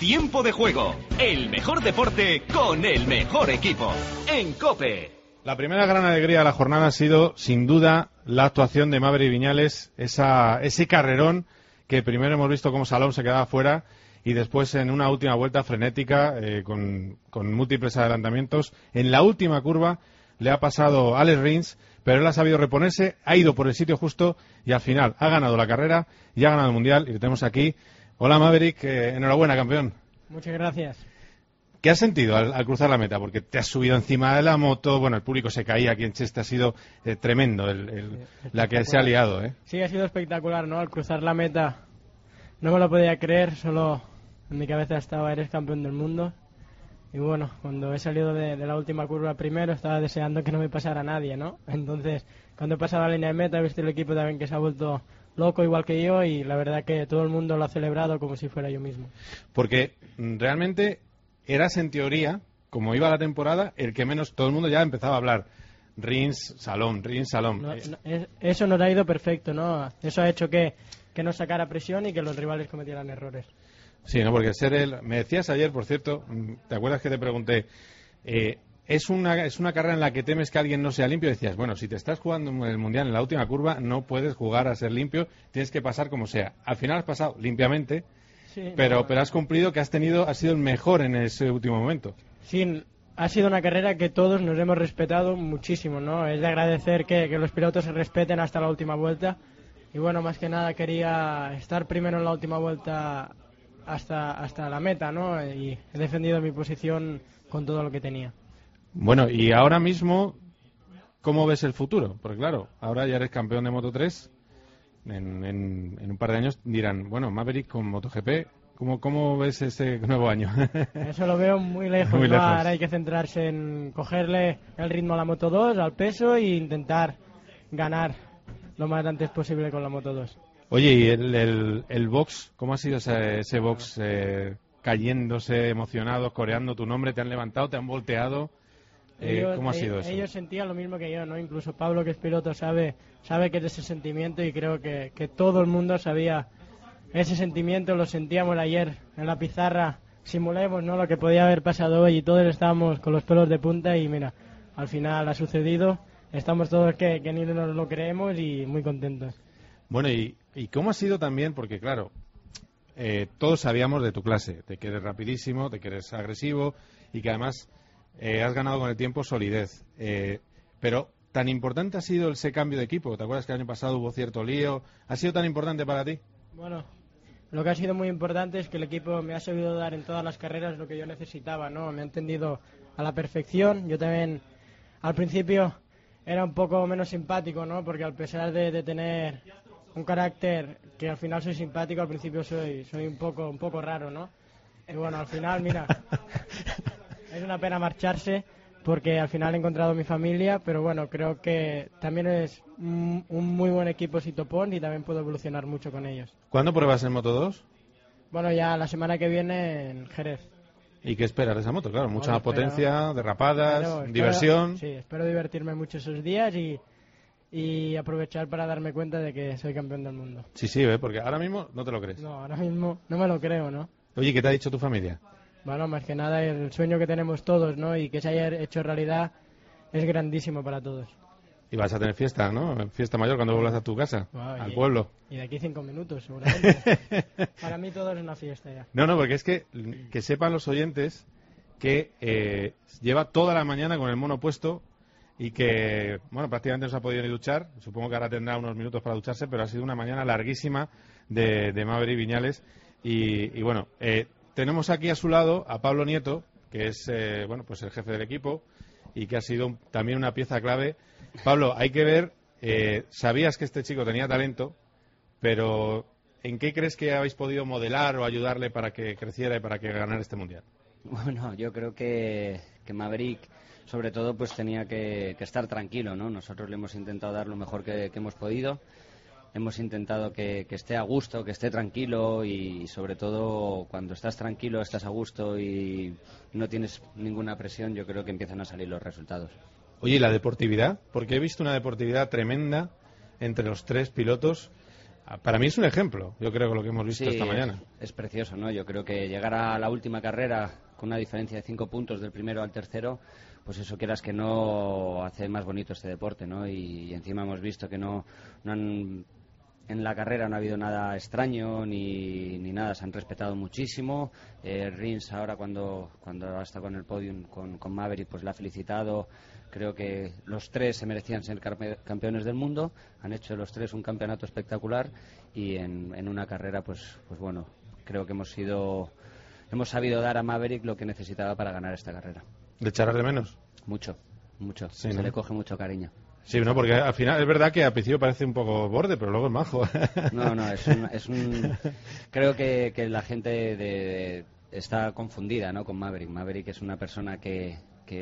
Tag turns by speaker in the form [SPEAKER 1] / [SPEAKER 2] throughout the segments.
[SPEAKER 1] Tiempo de juego. El mejor deporte con el mejor equipo. En COPE.
[SPEAKER 2] La primera gran alegría de la jornada ha sido, sin duda, la actuación de Maverick Viñales. Ese carrerón que primero hemos visto cómo Salom se quedaba fuera y después en una última vuelta frenética con múltiples adelantamientos. En la última curva le ha pasado Alex Rins, pero él ha sabido reponerse, ha ido por el sitio justo y al final ha ganado la carrera y ha ganado el Mundial y lo tenemos aquí. Hola Maverick, enhorabuena campeón.
[SPEAKER 3] Muchas gracias.
[SPEAKER 2] ¿Qué has sentido al cruzar la meta? Porque te has subido encima de la moto, bueno, el público se caía aquí en Cheste, ha sido tremendo la que se ha liado, ¿eh?
[SPEAKER 3] Sí, ha sido espectacular, ¿no? Al cruzar la meta no me lo podía creer, solo en mi cabeza estaba, eres campeón del mundo. Y bueno, cuando he salido de la última curva primero, estaba deseando que no me pasara nadie, ¿no? Entonces, cuando he pasado la línea de meta, he visto el equipo también que se ha vuelto loco igual que yo y la verdad que todo el mundo lo ha celebrado como si fuera yo mismo.
[SPEAKER 2] Porque realmente eras en teoría, como iba la temporada, el que menos todo el mundo ya empezaba a hablar. Rins, Salom.
[SPEAKER 3] Eso nos ha ido perfecto, ¿no? Eso ha hecho que no sacara presión y que los rivales cometieran errores.
[SPEAKER 2] Sí, ¿no? Porque me decías ayer, por cierto, ¿te acuerdas que te pregunté? ¿Es una carrera en la que temes que alguien no sea limpio? Decías, bueno, si te estás jugando en el Mundial en la última curva, no puedes jugar a ser limpio, tienes que pasar como sea. Al final has pasado limpiamente, sí, pero has cumplido que has sido el mejor en ese último momento.
[SPEAKER 3] Sí, ha sido una carrera que todos nos hemos respetado muchísimo, ¿no? Es de agradecer que los pilotos se respeten hasta la última vuelta. Y bueno, más que nada quería estar primero en la última vuelta hasta la meta, ¿no? Y he defendido mi posición con todo lo que tenía.
[SPEAKER 2] Bueno, y ahora mismo, ¿cómo ves el futuro? Porque claro, ahora ya eres campeón de Moto3. En un par de años dirán, bueno, Maverick con MotoGP, ¿cómo ves ese nuevo año?
[SPEAKER 3] Eso lo veo muy lejos,
[SPEAKER 2] muy lejos.
[SPEAKER 3] Ahora hay que centrarse en cogerle el ritmo a la Moto2, al peso, e intentar ganar lo más antes posible con la Moto2.
[SPEAKER 2] Oye, ¿y el box? ¿Cómo ha sido ese box cayéndose, emocionados, coreando tu nombre? ¿Te han levantado, te han volteado? ¿Cómo ha sido eso?
[SPEAKER 3] Ellos sentían lo mismo que yo, ¿no? Incluso Pablo, que es piloto, sabe que es ese sentimiento y creo que todo el mundo sabía ese sentimiento. Lo sentíamos ayer en la pizarra, simulemos, ¿no?, lo que podía haber pasado hoy y todos estábamos con los pelos de punta y mira, al final ha sucedido. Estamos todos que ni nos lo creemos y muy contentos.
[SPEAKER 2] Bueno, ¿y cómo ha sido también? Porque claro, todos sabíamos de tu clase, de que eres rapidísimo, de que eres agresivo y que además has ganado con el tiempo solidez. Pero tan importante ha sido ese cambio de equipo. ¿Te acuerdas que el año pasado hubo cierto lío? ¿Ha sido tan importante para ti?
[SPEAKER 3] Bueno, lo que ha sido muy importante es que el equipo me ha sabido dar en todas las carreras lo que yo necesitaba, ¿no? Me ha entendido a la perfección. Yo también, al principio, era un poco menos simpático, ¿no? Porque a pesar de tener un carácter que al final soy simpático, al principio soy un poco raro, ¿no? Y bueno, al final, mira, es una pena marcharse porque al final he encontrado mi familia, pero bueno, creo que también es un muy buen equipo Sitopón y también puedo evolucionar mucho con ellos.
[SPEAKER 2] ¿Cuándo pruebas en Moto2?
[SPEAKER 3] Bueno, ya la semana que viene en Jerez.
[SPEAKER 2] ¿Y qué esperas de esa moto? Claro, mucha potencia, derrapadas, diversión.
[SPEAKER 3] Sí, espero divertirme mucho esos días y aprovechar para darme cuenta de que soy campeón del mundo.
[SPEAKER 2] Sí, porque ahora mismo no te lo crees.
[SPEAKER 3] No, ahora mismo no me lo creo, ¿no?
[SPEAKER 2] Oye, ¿qué te ha dicho tu familia?
[SPEAKER 3] Bueno, más que nada el sueño que tenemos todos, ¿no? Y que se haya hecho realidad es grandísimo para todos.
[SPEAKER 2] Y vas a tener fiesta, ¿no? Fiesta mayor cuando vuelvas a tu casa, al pueblo.
[SPEAKER 3] Y de aquí 5 minutos, seguramente. Para mí todo es una fiesta ya.
[SPEAKER 2] No, porque es que sepan los oyentes que lleva toda la mañana con el mono puesto y que, bueno, prácticamente no se ha podido ni duchar. Supongo que ahora tendrá unos minutos para ducharse, pero ha sido una mañana larguísima de Maverick Viñales. Y bueno, tenemos aquí a su lado a Pablo Nieto, que es, pues el jefe del equipo y que ha sido también una pieza clave. Pablo, hay que ver, sabías que este chico tenía talento, pero ¿en qué crees que habéis podido modelar o ayudarle para que creciera y para que ganara este Mundial?
[SPEAKER 4] Bueno, yo creo que Maverick, sobre todo, pues tenía que estar tranquilo, ¿no? Nosotros le hemos intentado dar lo mejor que hemos podido. Hemos intentado que esté a gusto, que esté tranquilo y sobre todo cuando estás tranquilo, estás a gusto y no tienes ninguna presión, yo creo que empiezan a salir los resultados.
[SPEAKER 2] Oye, ¿y la deportividad? Porque he visto una deportividad tremenda entre los tres pilotos. para mí es un ejemplo, yo creo que lo que hemos visto esta mañana.
[SPEAKER 4] Es precioso, ¿no? Yo creo que llegar a la última carrera con una diferencia de 5 puntos del primero al tercero, pues eso quieras que no hace más bonito este deporte, ¿no? Y encima hemos visto que en la carrera no ha habido nada extraño ni nada, se han respetado muchísimo. Rins ahora cuando ha estado con el podium con Maverick, pues la ha felicitado. Creo que los tres se merecían ser campeones del mundo, han hecho los tres un campeonato espectacular y en una carrera pues bueno, creo que hemos sabido dar a Maverick lo que necesitaba para ganar esta carrera.
[SPEAKER 2] ¿Le echarás de menos?
[SPEAKER 4] Mucho,
[SPEAKER 2] sí,
[SPEAKER 4] se
[SPEAKER 2] ¿no?
[SPEAKER 4] le coge mucho cariño.
[SPEAKER 2] Sí, no, porque al final es verdad que al principio parece un poco borde, pero luego es majo.
[SPEAKER 4] No, creo que la gente está confundida, ¿no? Con Maverick. Maverick es una persona que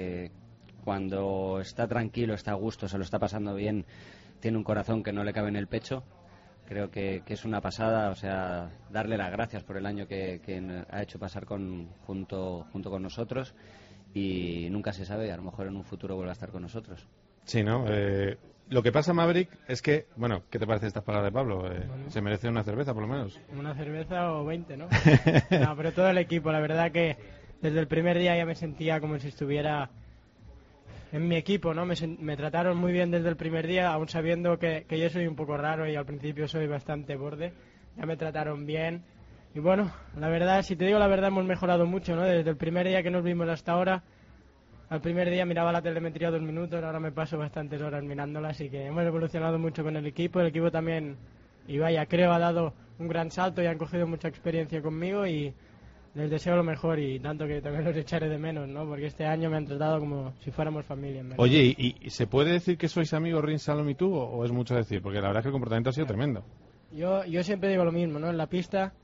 [SPEAKER 4] cuando está tranquilo, está a gusto, se lo está pasando bien, tiene un corazón que no le cabe en el pecho. Creo que es una pasada, o sea, darle las gracias por el año que ha hecho pasar junto con nosotros, y nunca se sabe, a lo mejor en un futuro vuelva a estar con nosotros.
[SPEAKER 2] Sí, ¿no? Lo que pasa, Maverick, es que, bueno, ¿qué te parece estas palabras de Pablo? Se merece una cerveza, por lo menos.
[SPEAKER 3] Una cerveza o 20, ¿no? No, pero todo el equipo, la verdad que desde el primer día ya me sentía como si estuviera en mi equipo, ¿no? Me trataron muy bien desde el primer día, aún sabiendo que yo soy un poco raro y al principio soy bastante borde. Ya me trataron bien. Y bueno, la verdad, si te digo la verdad, hemos mejorado mucho, ¿no? Desde el primer día que nos vimos hasta ahora. Al primer día miraba la telemetría 2 minutos, ahora me paso bastantes horas mirándola, así que hemos evolucionado mucho con el equipo también, y vaya, creo ha dado un gran salto y han cogido mucha experiencia conmigo y les deseo lo mejor, y tanto que también los echaré de menos, ¿no? Porque este año me han tratado como si fuéramos familia, en verdad.
[SPEAKER 2] Oye, ¿y se puede decir que sois amigos Rins, Salom y tú, o es mucho decir? Porque la verdad es que el comportamiento ha sido tremendo.
[SPEAKER 3] Yo siempre digo lo mismo, ¿no? En la pista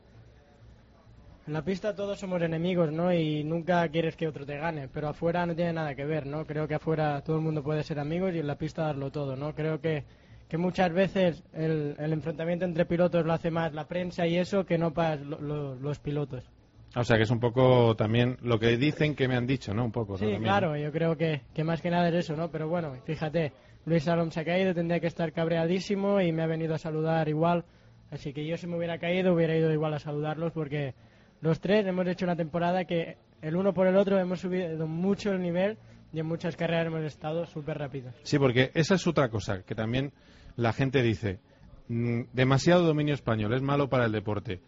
[SPEAKER 3] todos somos enemigos, ¿no? Y nunca quieres que otro te gane, pero afuera no tiene nada que ver, ¿no? Creo que afuera todo el mundo puede ser amigos y en la pista darlo todo, ¿no? Creo que muchas veces el enfrentamiento entre pilotos lo hace más la prensa y eso que no para los pilotos.
[SPEAKER 2] O sea, que es un poco también lo que dicen que me han dicho, ¿no? Un poco.
[SPEAKER 3] Sí,
[SPEAKER 2] ¿no? También,
[SPEAKER 3] claro,
[SPEAKER 2] ¿no?
[SPEAKER 3] Yo creo que más que nada es eso, ¿no? Pero bueno, fíjate, Luis Salom se ha caído, tendría que estar cabreadísimo y me ha venido a saludar igual. Así que yo si me hubiera caído hubiera ido igual a saludarlos, porque los tres hemos hecho una temporada que el uno por el otro hemos subido mucho el nivel y en muchas carreras hemos estado súper rápidos.
[SPEAKER 2] Sí, porque esa es otra cosa que también la gente dice. Demasiado dominio español, es malo para el deporte.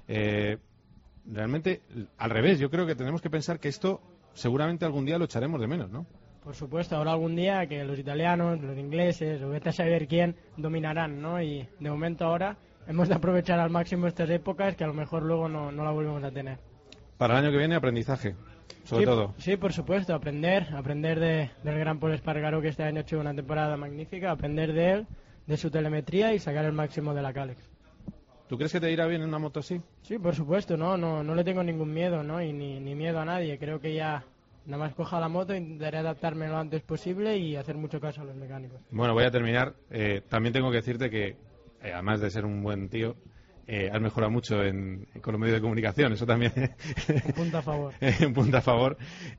[SPEAKER 2] Realmente, al revés, yo creo que tenemos que pensar que esto seguramente algún día lo echaremos de menos, ¿no?
[SPEAKER 3] Por supuesto, habrá algún día que los italianos, los ingleses, o vete a saber quién, dominarán, ¿no? Y de momento ahora hemos de aprovechar al máximo estas épocas que a lo mejor luego no la volvemos a tener.
[SPEAKER 2] Para el año que viene, aprendizaje, sobre todo.
[SPEAKER 3] Sí, por supuesto, aprender del gran Paul Espargaró, que este año ha hecho una temporada magnífica, aprender de él, de su telemetría y sacar el máximo de la Calex.
[SPEAKER 2] ¿Tú crees que te irá bien en una moto así?
[SPEAKER 3] Sí, por supuesto, no le tengo ningún miedo, ¿no? Y ni miedo a nadie. Creo que ya nada más coja la moto, intentaré adaptarme lo antes posible y hacer mucho caso a los mecánicos.
[SPEAKER 2] Bueno, voy a terminar. También tengo que decirte que, además de ser un buen tío, has mejorado mucho con los medios de comunicación. Eso también.
[SPEAKER 3] Un punto a favor.
[SPEAKER 2] Un punto a favor.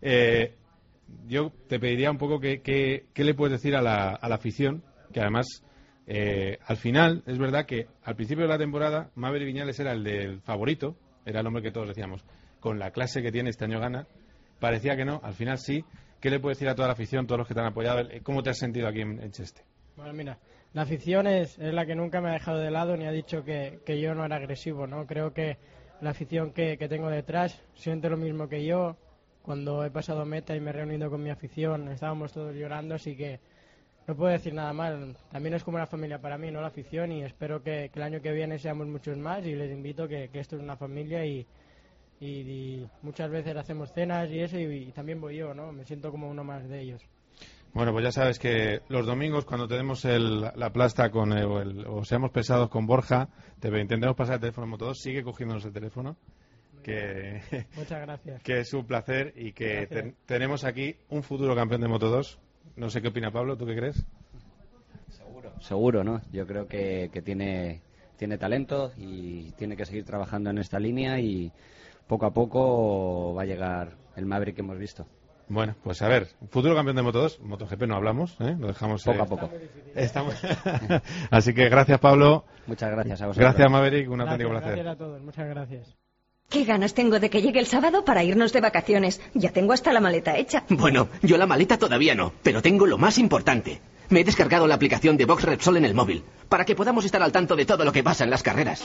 [SPEAKER 2] Yo te pediría un poco qué le puedes decir a la afición, que además, al final, es verdad que al principio de la temporada, Maverick Viñales era el del favorito, era el hombre que todos decíamos, con la clase que tiene este año gana. Parecía que no, al final sí. ¿Qué le puedes decir a toda la afición, todos los que te han apoyado? ¿Cómo te has sentido aquí en Cheste?
[SPEAKER 3] Bueno, mira, la afición es la que nunca me ha dejado de lado ni ha dicho que yo no era agresivo, ¿no? Creo que la afición que tengo detrás siente lo mismo que yo. Cuando he pasado meta y me he reunido con mi afición, estábamos todos llorando, así que no puedo decir nada mal. También es como una familia para mí, ¿no? La afición, y espero que el año que viene seamos muchos más, y les invito que esto es una familia y muchas veces hacemos cenas y eso, y también voy yo, ¿no? Me siento como uno más de ellos.
[SPEAKER 2] Bueno, pues ya sabes que los domingos, cuando tenemos la plasta o seamos pesados con Borja, te intentemos pasar el teléfono Moto2, sigue cogiéndonos el teléfono, que
[SPEAKER 3] muchas gracias.
[SPEAKER 2] Que es un placer y que tenemos aquí un futuro campeón de Moto2. No sé qué opina Pablo, ¿tú qué crees?
[SPEAKER 4] Seguro, ¿no? Yo creo que tiene talento y tiene que seguir trabajando en esta línea, y poco a poco va a llegar el Maverick que hemos visto.
[SPEAKER 2] Bueno, pues a ver, futuro campeón de Moto2, MotoGP no hablamos, lo dejamos
[SPEAKER 4] poco a poco.
[SPEAKER 2] Estamos... Así que gracias, Pablo.
[SPEAKER 4] Muchas gracias a vosotros.
[SPEAKER 2] Gracias, Maverick, un auténtico placer.
[SPEAKER 3] Gracias a todos, muchas gracias.
[SPEAKER 5] Qué ganas tengo de que llegue el sábado para irnos de vacaciones. Ya tengo hasta la maleta hecha.
[SPEAKER 6] Bueno, yo la maleta todavía no, pero tengo lo más importante. Me he descargado la aplicación de Box Repsol en el móvil, para que podamos estar al tanto de todo lo que pasa en las carreras.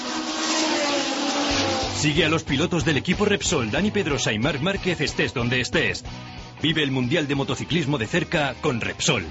[SPEAKER 7] Sigue a los pilotos del equipo Repsol, Dani Pedrosa y Marc Márquez, estés donde estés. Vive el Mundial de Motociclismo de cerca con Repsol.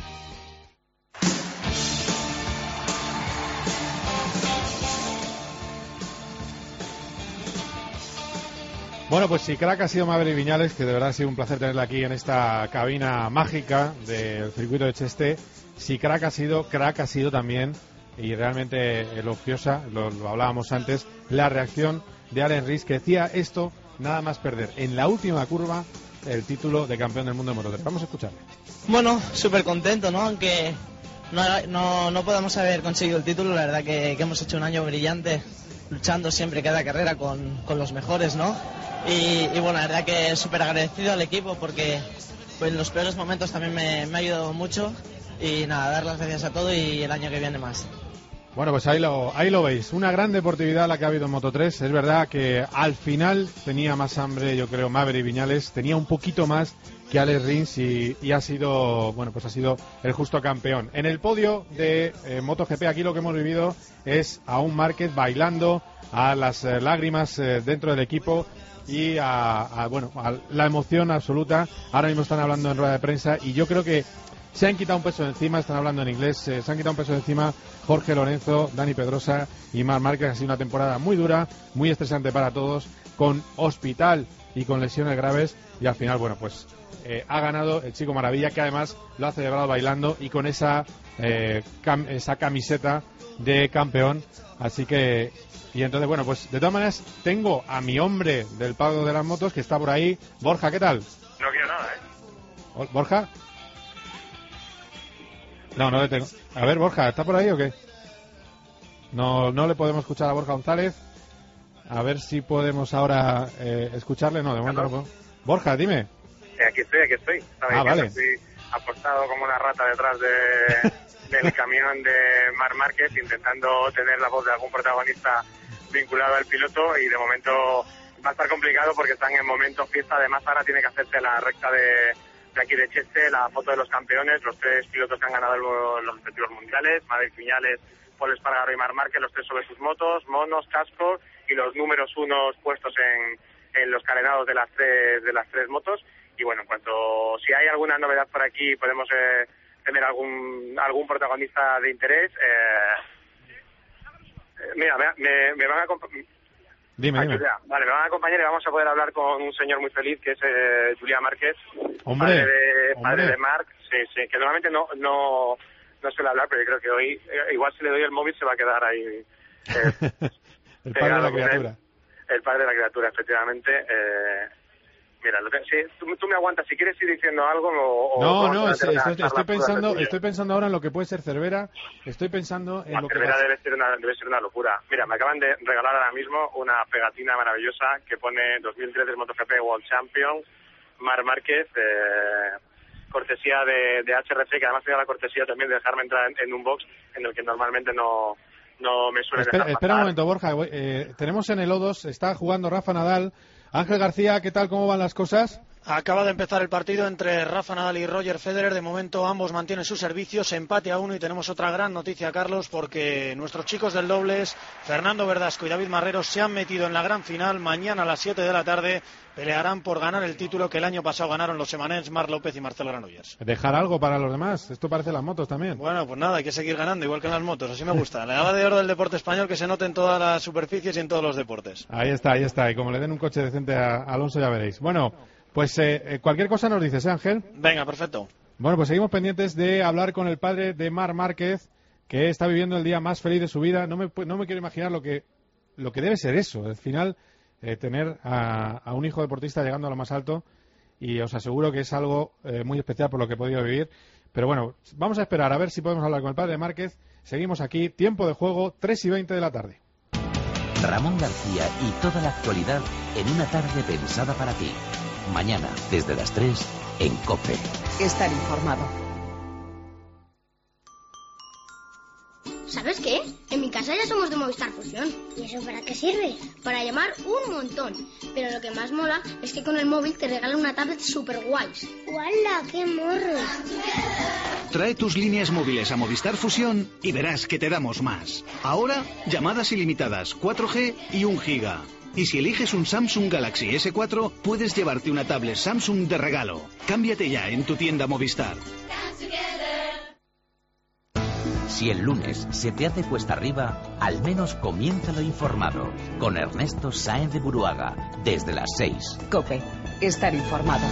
[SPEAKER 2] Bueno, pues si crack ha sido Maverick Viñales, que de verdad ha sido un placer tenerla aquí en esta cabina mágica del circuito de Cheste. Si crack ha sido también, y realmente elogiosa, lo hablábamos antes, la reacción de Alain Ries, que decía esto nada más perder en la última curva el título de campeón del mundo de Moto3. Vamos a escucharle.
[SPEAKER 8] Bueno, súper contento, ¿no? Aunque no podamos haber conseguido el título, la verdad que hemos hecho un año brillante, luchando siempre cada carrera con los mejores, ¿no? Y bueno, la verdad que súper agradecido al equipo porque pues, en los peores momentos también me ha ayudado mucho. Y nada, dar las gracias a todo y el año que viene más.
[SPEAKER 2] Bueno, pues ahí lo veis. Una gran deportividad la que ha habido en Moto3. Es verdad que al final tenía más hambre, yo creo, Maverick Viñales. Tenía un poquito más que Alex Rins y ha sido, bueno, pues ha sido el justo campeón. En el podio de MotoGP aquí lo que hemos vivido es a un Márquez bailando, a las lágrimas dentro del equipo y a la emoción absoluta. Ahora mismo están hablando en rueda de prensa y yo creo que se han quitado un peso de encima, están hablando en inglés, se han quitado un peso de encima Jorge Lorenzo, Dani Pedrosa y Marc Márquez. Ha sido una temporada muy dura, muy estresante para todos, con hospital y con lesiones graves, y al final, bueno, pues ha ganado el Chico Maravilla, que además lo ha celebrado bailando y con esa camiseta de campeón. Así que, y entonces, bueno, pues de todas maneras tengo a mi hombre del pago de las motos que está por ahí. Borja, ¿qué tal?
[SPEAKER 9] No quiero nada,
[SPEAKER 2] ¿Borja? No le tengo. A ver, Borja, ¿está por ahí o qué? No le podemos escuchar a Borja González. A ver si podemos ahora escucharle. No, de momento no puedo. Borja, dime.
[SPEAKER 9] Aquí estoy.
[SPEAKER 2] Vale.
[SPEAKER 9] Estoy apostado como una rata detrás del camión de Marc Márquez, intentando tener la voz de algún protagonista vinculado al piloto, y de momento va a estar complicado porque están en momento fiesta. Además, ahora tiene que hacerse la recta de aquí de Cheste, la foto de los campeones, los tres pilotos que han ganado los respectivos mundiales, Maverick Viñales, Pol Espargaró y Marc Márquez, los tres sobre sus motos, monos, cascos y los números unos puestos en los carenados de las tres motos. Y bueno, en cuanto si hay alguna novedad por aquí, podemos tener algún protagonista de interés. Mira, me van a
[SPEAKER 2] Dime.
[SPEAKER 9] Vale, me van a acompañar y vamos a poder hablar con un señor muy feliz que es Julián Márquez,
[SPEAKER 2] padre
[SPEAKER 9] de Marc. Sí, que normalmente no suele hablar, pero yo creo que hoy, igual si le doy el móvil se va a quedar ahí.
[SPEAKER 2] El padre de la criatura.
[SPEAKER 9] El padre de la criatura, efectivamente. Mira, sí, tú me aguantas si quieres ir diciendo algo
[SPEAKER 2] estoy pensando ahora en lo que puede ser Cervera. Estoy pensando en lo que
[SPEAKER 9] Cervera debe ser una locura. Mira, me acaban de regalar ahora mismo una pegatina maravillosa que pone 2013 MotoGP World Champion Marc Márquez, cortesía de HRC, que además tiene la cortesía también de dejarme entrar en un box en el que normalmente no me suele dejar pasar.
[SPEAKER 2] Espera un momento, Borja. Tenemos en el O2, está jugando Rafa Nadal. Ángel García, ¿qué tal? ¿Cómo van las cosas?
[SPEAKER 10] Acaba de empezar el partido entre Rafa Nadal y Roger Federer. De momento ambos mantienen sus servicios, empate a 1, y tenemos otra gran noticia, Carlos, porque nuestros chicos del dobles, Fernando Verdasco y David Marrero, se han metido en la gran final. Mañana a las 7 de la tarde pelearán por ganar el título que el año pasado ganaron los semanens Marc López y Marcelo Granollers.
[SPEAKER 2] ¿Dejar algo para los demás? Esto parece las motos también.
[SPEAKER 10] Bueno, pues nada, hay que seguir ganando, igual que en las motos, así me gusta. La edad de oro del deporte español, que se note en todas las superficies y en todos los deportes.
[SPEAKER 2] Ahí está. Y como le den un coche decente a Alonso, ya veréis. Bueno, pues cualquier cosa nos dices, Ángel.
[SPEAKER 10] Venga, perfecto.
[SPEAKER 2] Bueno, pues seguimos pendientes de hablar con el padre de Marc Márquez, que está viviendo el día más feliz de su vida. No me quiero imaginar lo que debe ser eso. Al final, tener a un hijo deportista llegando a lo más alto, y os aseguro que es algo muy especial por lo que he podido vivir. Pero bueno, vamos a esperar a ver si podemos hablar con el padre de Márquez. Seguimos aquí, tiempo de juego, 3:20 de la tarde.
[SPEAKER 11] Ramón García y toda la actualidad en una tarde pensada para ti. Mañana, desde las 3, en COPE.
[SPEAKER 12] Estar informado.
[SPEAKER 13] ¿Sabes qué? En mi casa ya somos de Movistar Fusión. ¿Y eso para qué sirve? Para llamar un montón. Pero lo que más mola es que con el móvil te regalan una tablet super guays. ¡Wala, qué morro!
[SPEAKER 14] Trae tus líneas móviles a Movistar Fusión y verás que te damos más. Ahora, llamadas ilimitadas, 4G y 1 giga. Y si eliges un Samsung Galaxy S4, puedes llevarte una tablet Samsung de regalo. Cámbiate ya en tu tienda Movistar.
[SPEAKER 11] Si el lunes se te hace cuesta arriba, al menos comiénzalo informado. Con Ernesto Sáenz de Buruaga, desde las 6.
[SPEAKER 12] COPE. Estar informado.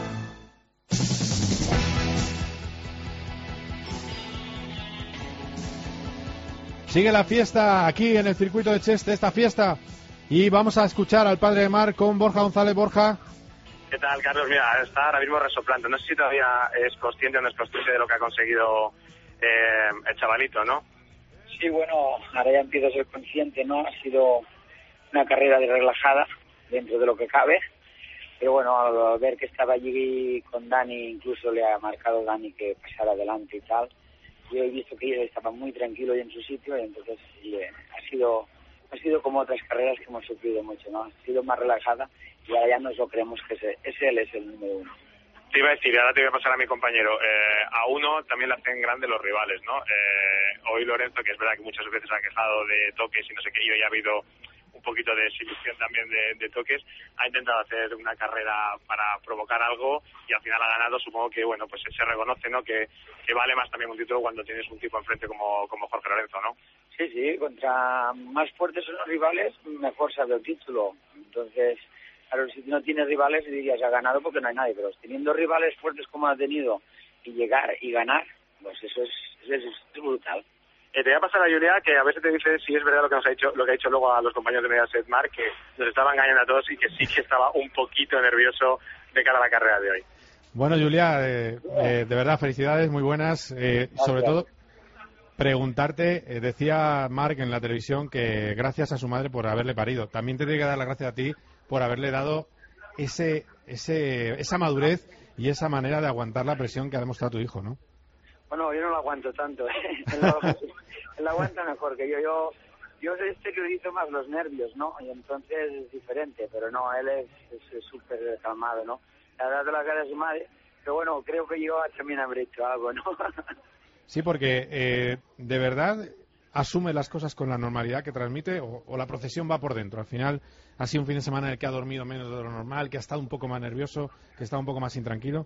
[SPEAKER 2] Sigue la fiesta aquí en el circuito de Cheste, esta fiesta. Y vamos a escuchar al padre de Mar con Borja González. Borja.
[SPEAKER 9] ¿Qué tal, Carlos? Mira, está ahora mismo resoplando. No sé si todavía es consciente o no es consciente de lo que ha conseguido el chavalito, ¿no?
[SPEAKER 15] Sí, bueno, ahora ya empiezo a ser consciente, ¿no? Ha sido una carrera de relajada dentro de lo que cabe, pero bueno, al ver que estaba allí con Dani, incluso le ha marcado Dani que pasara adelante y tal, yo he visto que él estaba muy tranquilo y en su sitio, y entonces ha sido como otras carreras que hemos sufrido mucho, ¿no? Ha sido más relajada y ahora ya nos lo creemos que él es el número uno.
[SPEAKER 9] Te iba a decir, ahora te voy a pasar a mi compañero. A uno también le hacen grande los rivales, ¿no? Hoy Lorenzo, que es verdad que muchas veces ha quejado de toques y no sé qué, y hoy ha habido un poquito de exhibición también de toques, ha intentado hacer una carrera para provocar algo y al final ha ganado. Supongo que, bueno, pues se reconoce, ¿no? Que vale más también un título cuando tienes un tipo enfrente como Jorge Lorenzo, ¿no?
[SPEAKER 15] Sí, contra más fuertes son los rivales, mejor sabe el título. Entonces, claro, si no tienes rivales dirías ha ganado porque no hay nadie, pero teniendo rivales fuertes como ha tenido y llegar y ganar, pues eso es brutal.
[SPEAKER 9] Te voy a pasar a Julia, que a veces te dice si es verdad lo que ha dicho luego a los compañeros de Mediaset Mar, que nos estaba engañando a todos y que sí que estaba un poquito nervioso de cara a la carrera de hoy.
[SPEAKER 2] Bueno, Julia, de verdad, felicidades, muy buenas. Sobre todo, preguntarte, decía Marc en la televisión que gracias a su madre por haberle parido. También te tiene que dar las gracias a ti por haberle dado esa madurez y esa manera de aguantar la presión que ha demostrado tu hijo, ¿no?
[SPEAKER 15] Bueno, yo no lo aguanto tanto, ¿eh? Él aguanta mejor que yo. Yo exteriorizo más los nervios, ¿no? Y entonces es diferente, pero no, él es súper calmado, ¿no? La verdad de la cara de su madre, pero bueno, creo que yo también habré hecho algo, ¿no?
[SPEAKER 2] Sí, porque de verdad asume las cosas con la normalidad que transmite o la procesión va por dentro. Al final ha sido un fin de semana en el que ha dormido menos de lo normal, que ha estado un poco más nervioso, que está un poco más intranquilo.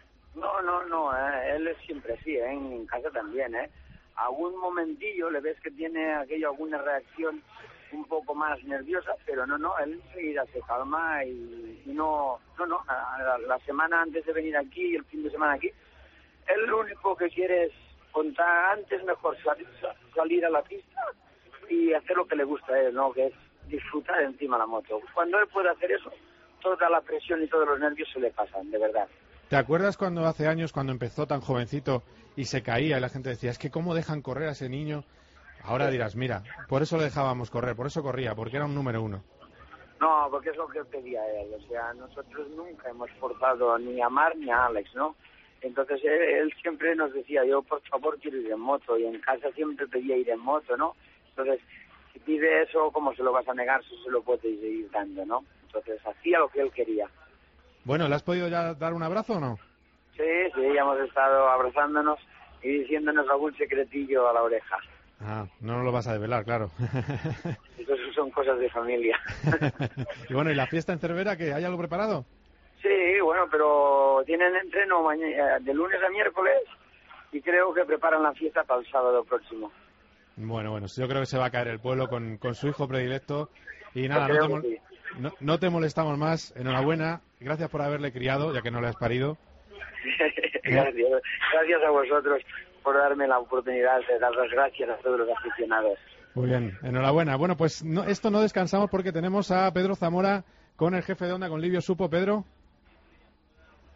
[SPEAKER 15] No, él es siempre así, en casa también, algún momentillo le ves que tiene alguna reacción un poco más nerviosa, pero no, él enseguida se calma y no, la semana antes de venir aquí y el fin de semana aquí, él lo único que quiere es contar antes mejor salir a la pista y hacer lo que le gusta a él, ¿no? Que es disfrutar encima la moto. Cuando él puede hacer eso, toda la presión y todos los nervios se le pasan, de verdad.
[SPEAKER 2] ¿Te acuerdas cuando hace años, cuando empezó tan jovencito y se caía y la gente decía, es que cómo dejan correr a ese niño? Ahora dirás, mira, por eso le dejábamos correr, por eso corría, porque era un número uno.
[SPEAKER 15] No, porque es lo que pedía él. O sea, nosotros nunca hemos forzado ni a Mar ni a Alex, ¿no? Entonces él siempre nos decía, yo por favor quiero ir en moto, y en casa siempre pedía ir en moto, ¿no? Entonces, si pide eso, ¿cómo se lo vas a negar si se lo puedes ir dando, ¿no? Entonces hacía lo que él quería.
[SPEAKER 2] Bueno, ¿le has podido ya dar un abrazo o no?
[SPEAKER 15] Sí, ya hemos estado abrazándonos y diciéndonos algún secretillo a la oreja.
[SPEAKER 2] Ah, no nos lo vas a develar, claro.
[SPEAKER 15] Eso son cosas de familia.
[SPEAKER 2] Y bueno, ¿y la fiesta en Cervera, que hay algo preparado?
[SPEAKER 15] Sí, bueno, pero tienen entreno de lunes a miércoles y creo que preparan la fiesta para el sábado próximo.
[SPEAKER 2] Bueno, yo creo que se va a caer el pueblo con su hijo predilecto. Y nada, no te molestamos más. Enhorabuena, gracias por haberle criado, ya que no le has parido.
[SPEAKER 15] Gracias a vosotros por darme la oportunidad de dar las gracias a todos los aficionados.
[SPEAKER 2] Muy bien, enhorabuena. Bueno, pues esto no descansamos porque tenemos a Pedro Zamora con el jefe de Onda, con Livio Supo. Pedro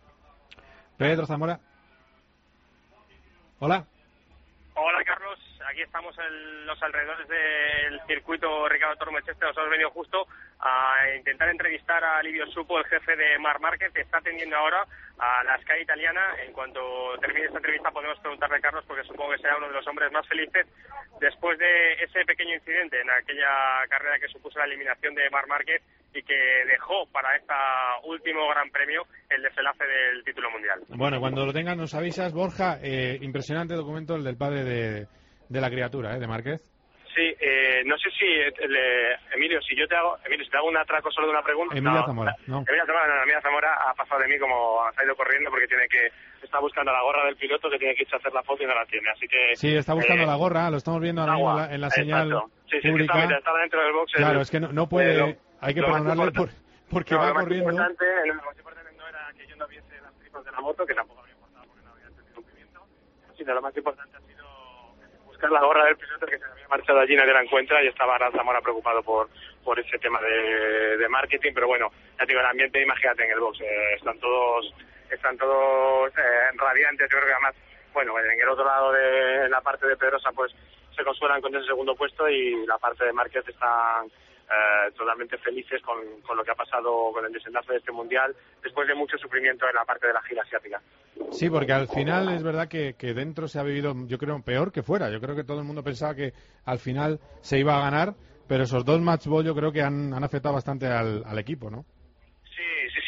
[SPEAKER 2] Zamora. Hola.
[SPEAKER 16] Hola, Carlos.
[SPEAKER 9] aquí estamos en los alrededores del circuito Ricardo Tormes Este. Nos hemos venido justo a intentar entrevistar a Livio Supo, el jefe de Marc Márquez, que está atendiendo ahora a la Sky italiana. En cuanto termine esta entrevista podemos preguntarle a Carlos, porque supongo que será uno de los hombres más felices después de ese pequeño incidente en aquella carrera que supuso la eliminación de Marc Márquez y que dejó para este último Gran Premio el desenlace del título mundial.
[SPEAKER 2] Bueno, cuando lo tengas nos avisas. Borja, impresionante documento el del padre de la criatura, de Márquez.
[SPEAKER 16] Sí, no sé si, Emilio, si te hago un atraco solo de una pregunta.
[SPEAKER 2] Emilia Zamora, no.
[SPEAKER 16] Emilia Zamora ha pasado de mí, como ha ido corriendo porque está buscando la gorra del piloto, que tiene que irse a hacer la foto y no la tiene, así que...
[SPEAKER 2] Sí, está buscando la gorra, lo estamos viendo ahora mismo en la señal pública.
[SPEAKER 16] Sí, está dentro del box.
[SPEAKER 2] Claro, es que no puede, hay que perdonarle porque va corriendo.
[SPEAKER 16] Lo más importante no era que yo no viese las tripas de la moto, que tampoco había importado porque no había tenido movimiento, sino lo más importante ha sido buscar la gorra del piloto, que se había marchado allí, nadie la encuentra, y estaba Zamora preocupado por ese tema de marketing. Pero bueno, ya te digo, el ambiente, imagínate en el box, están todos radiantes. Yo creo que además, bueno, en el otro lado de la parte de Pedrosa pues se consuelan con ese segundo puesto, y la parte de Márquez están totalmente felices con lo que ha pasado con el desenlace de este mundial, después de mucho sufrimiento en la parte de la gira asiática.
[SPEAKER 2] Sí, porque al final es verdad que dentro se ha vivido, yo creo, peor que fuera. Yo creo que todo el mundo pensaba que al final se iba a ganar, pero esos dos match ball yo creo que han afectado bastante al equipo, ¿no?
[SPEAKER 16] Sí.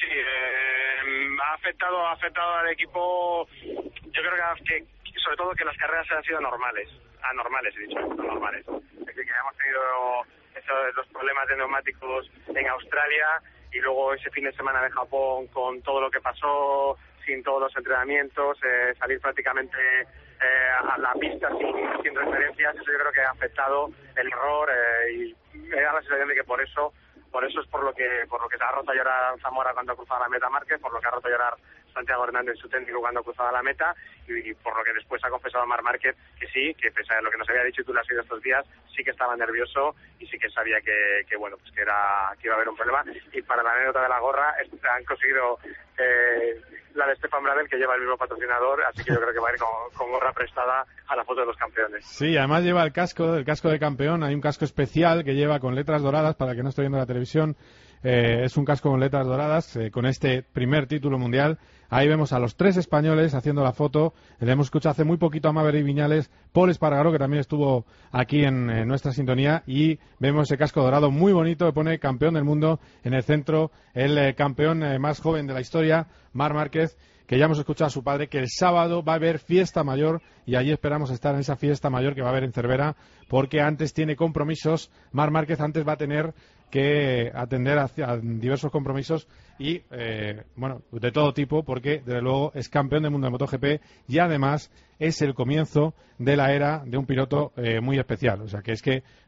[SPEAKER 16] Ha afectado al equipo. Yo creo que sobre todo que las carreras han sido anormales, he dicho, anormales. Es decir, que hemos tenido los problemas de neumáticos en Australia, y luego ese fin de semana de Japón con todo lo que pasó, sin todos los entrenamientos, salir prácticamente a la pista sin referencias. Eso yo creo que ha afectado el error, y me da la sensación de que por eso es por lo que se ha roto a llorar Zamora cuando ha cruzado la meta Márquez, por lo que ha roto a llorar Santiago Hernández, su técnico, cuando cruzaba la meta, y por lo que después ha confesado Marc Márquez que sí, que pese a lo que nos había dicho, y tú lo has oído estos días, sí que estaba nervioso y sí que sabía que bueno, pues que iba a haber un problema. Y para la anécdota de la gorra, han conseguido la de Stefan Bradl, que lleva el mismo patrocinador, así que yo creo que va a ir con gorra prestada a la foto de los campeones.
[SPEAKER 2] Sí, además lleva el casco de campeón. Hay un casco especial que lleva con letras doradas, para que no esté viendo la televisión. Es un casco con letras doradas, con este primer título mundial. Ahí vemos a los tres españoles haciendo la foto. Le hemos escuchado hace muy poquito a Maverick Viñales, Paul Espargaró, que también estuvo aquí en nuestra sintonía, y vemos ese casco dorado muy bonito que pone campeón del mundo en el centro, el campeón más joven de la historia, Marc Márquez, que ya hemos escuchado a su padre, que el sábado va a haber fiesta mayor, y allí esperamos estar en esa fiesta mayor que va a haber en Cervera, porque antes tiene compromisos. Marc Márquez antes va a tener que atender a diversos compromisos y, bueno, de todo tipo, porque desde luego es campeón del mundo de MotoGP, y además es el comienzo de la era de un piloto muy especial. O sea que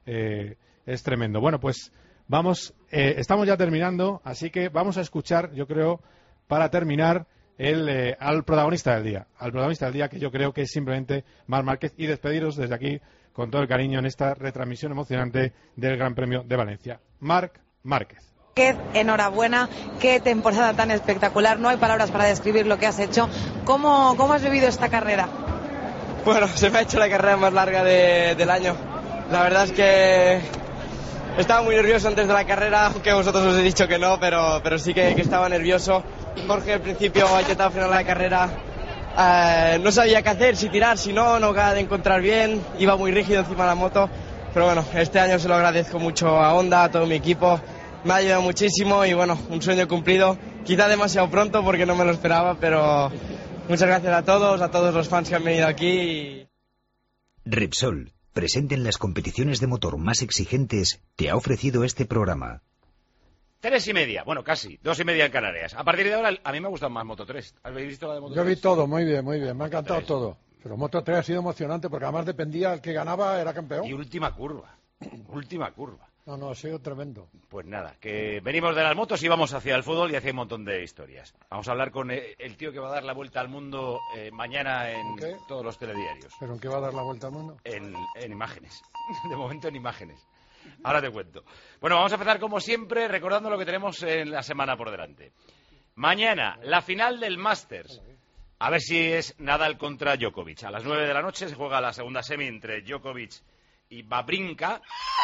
[SPEAKER 2] es tremendo. Bueno, pues vamos, estamos ya terminando, así que vamos a escuchar, yo creo, para terminar, al protagonista del día, que yo creo que es simplemente Marc Márquez, y despediros desde aquí con todo el cariño en esta retransmisión emocionante del Gran Premio de Valencia. Marc Márquez.
[SPEAKER 17] Enhorabuena, qué temporada tan espectacular, no hay palabras para describir lo que has hecho. ¿Cómo has vivido esta carrera?
[SPEAKER 18] Bueno, se me ha hecho la carrera más larga del año. La verdad es que estaba muy nervioso antes de la carrera, aunque vosotros os he dicho que no, pero sí que estaba nervioso. Jorge al principio ha intentado frenar la carrera, no sabía qué hacer, si tirar, si no acaba de encontrar bien, iba muy rígido encima de la moto, pero bueno, este año se lo agradezco mucho a Honda, a todo mi equipo, me ha ayudado muchísimo y bueno, un sueño cumplido, quizá demasiado pronto porque no me lo esperaba, pero muchas gracias a todos los fans que han venido aquí.
[SPEAKER 19] Repsol, presente en las competiciones de motor más exigentes, te ha ofrecido este programa.
[SPEAKER 20] 3:30, bueno, casi, 2:30 en Canarias. A partir de ahora, a mí me gusta más Moto 3. ¿Has visto la de Moto 3?
[SPEAKER 21] Yo vi todo, muy bien, me ha encantado todo. Pero Moto 3 ha sido emocionante porque además dependía, el que ganaba era campeón.
[SPEAKER 20] Y última curva.
[SPEAKER 21] No, ha sido tremendo.
[SPEAKER 20] Pues nada, que venimos de las motos y vamos hacia el fútbol y hacia un montón de historias. Vamos a hablar con el tío que va a dar la vuelta al mundo mañana en todos los telediarios.
[SPEAKER 21] ¿Pero en qué va a dar la vuelta al mundo?
[SPEAKER 20] En imágenes. De momento en imágenes. Ahora te cuento. Bueno, vamos a empezar como siempre recordando lo que tenemos en la semana por delante. Mañana, la final del Masters. A ver si es Nadal contra Djokovic. A las 9 de la noche se juega la segunda semi entre Djokovic y Wawrinka.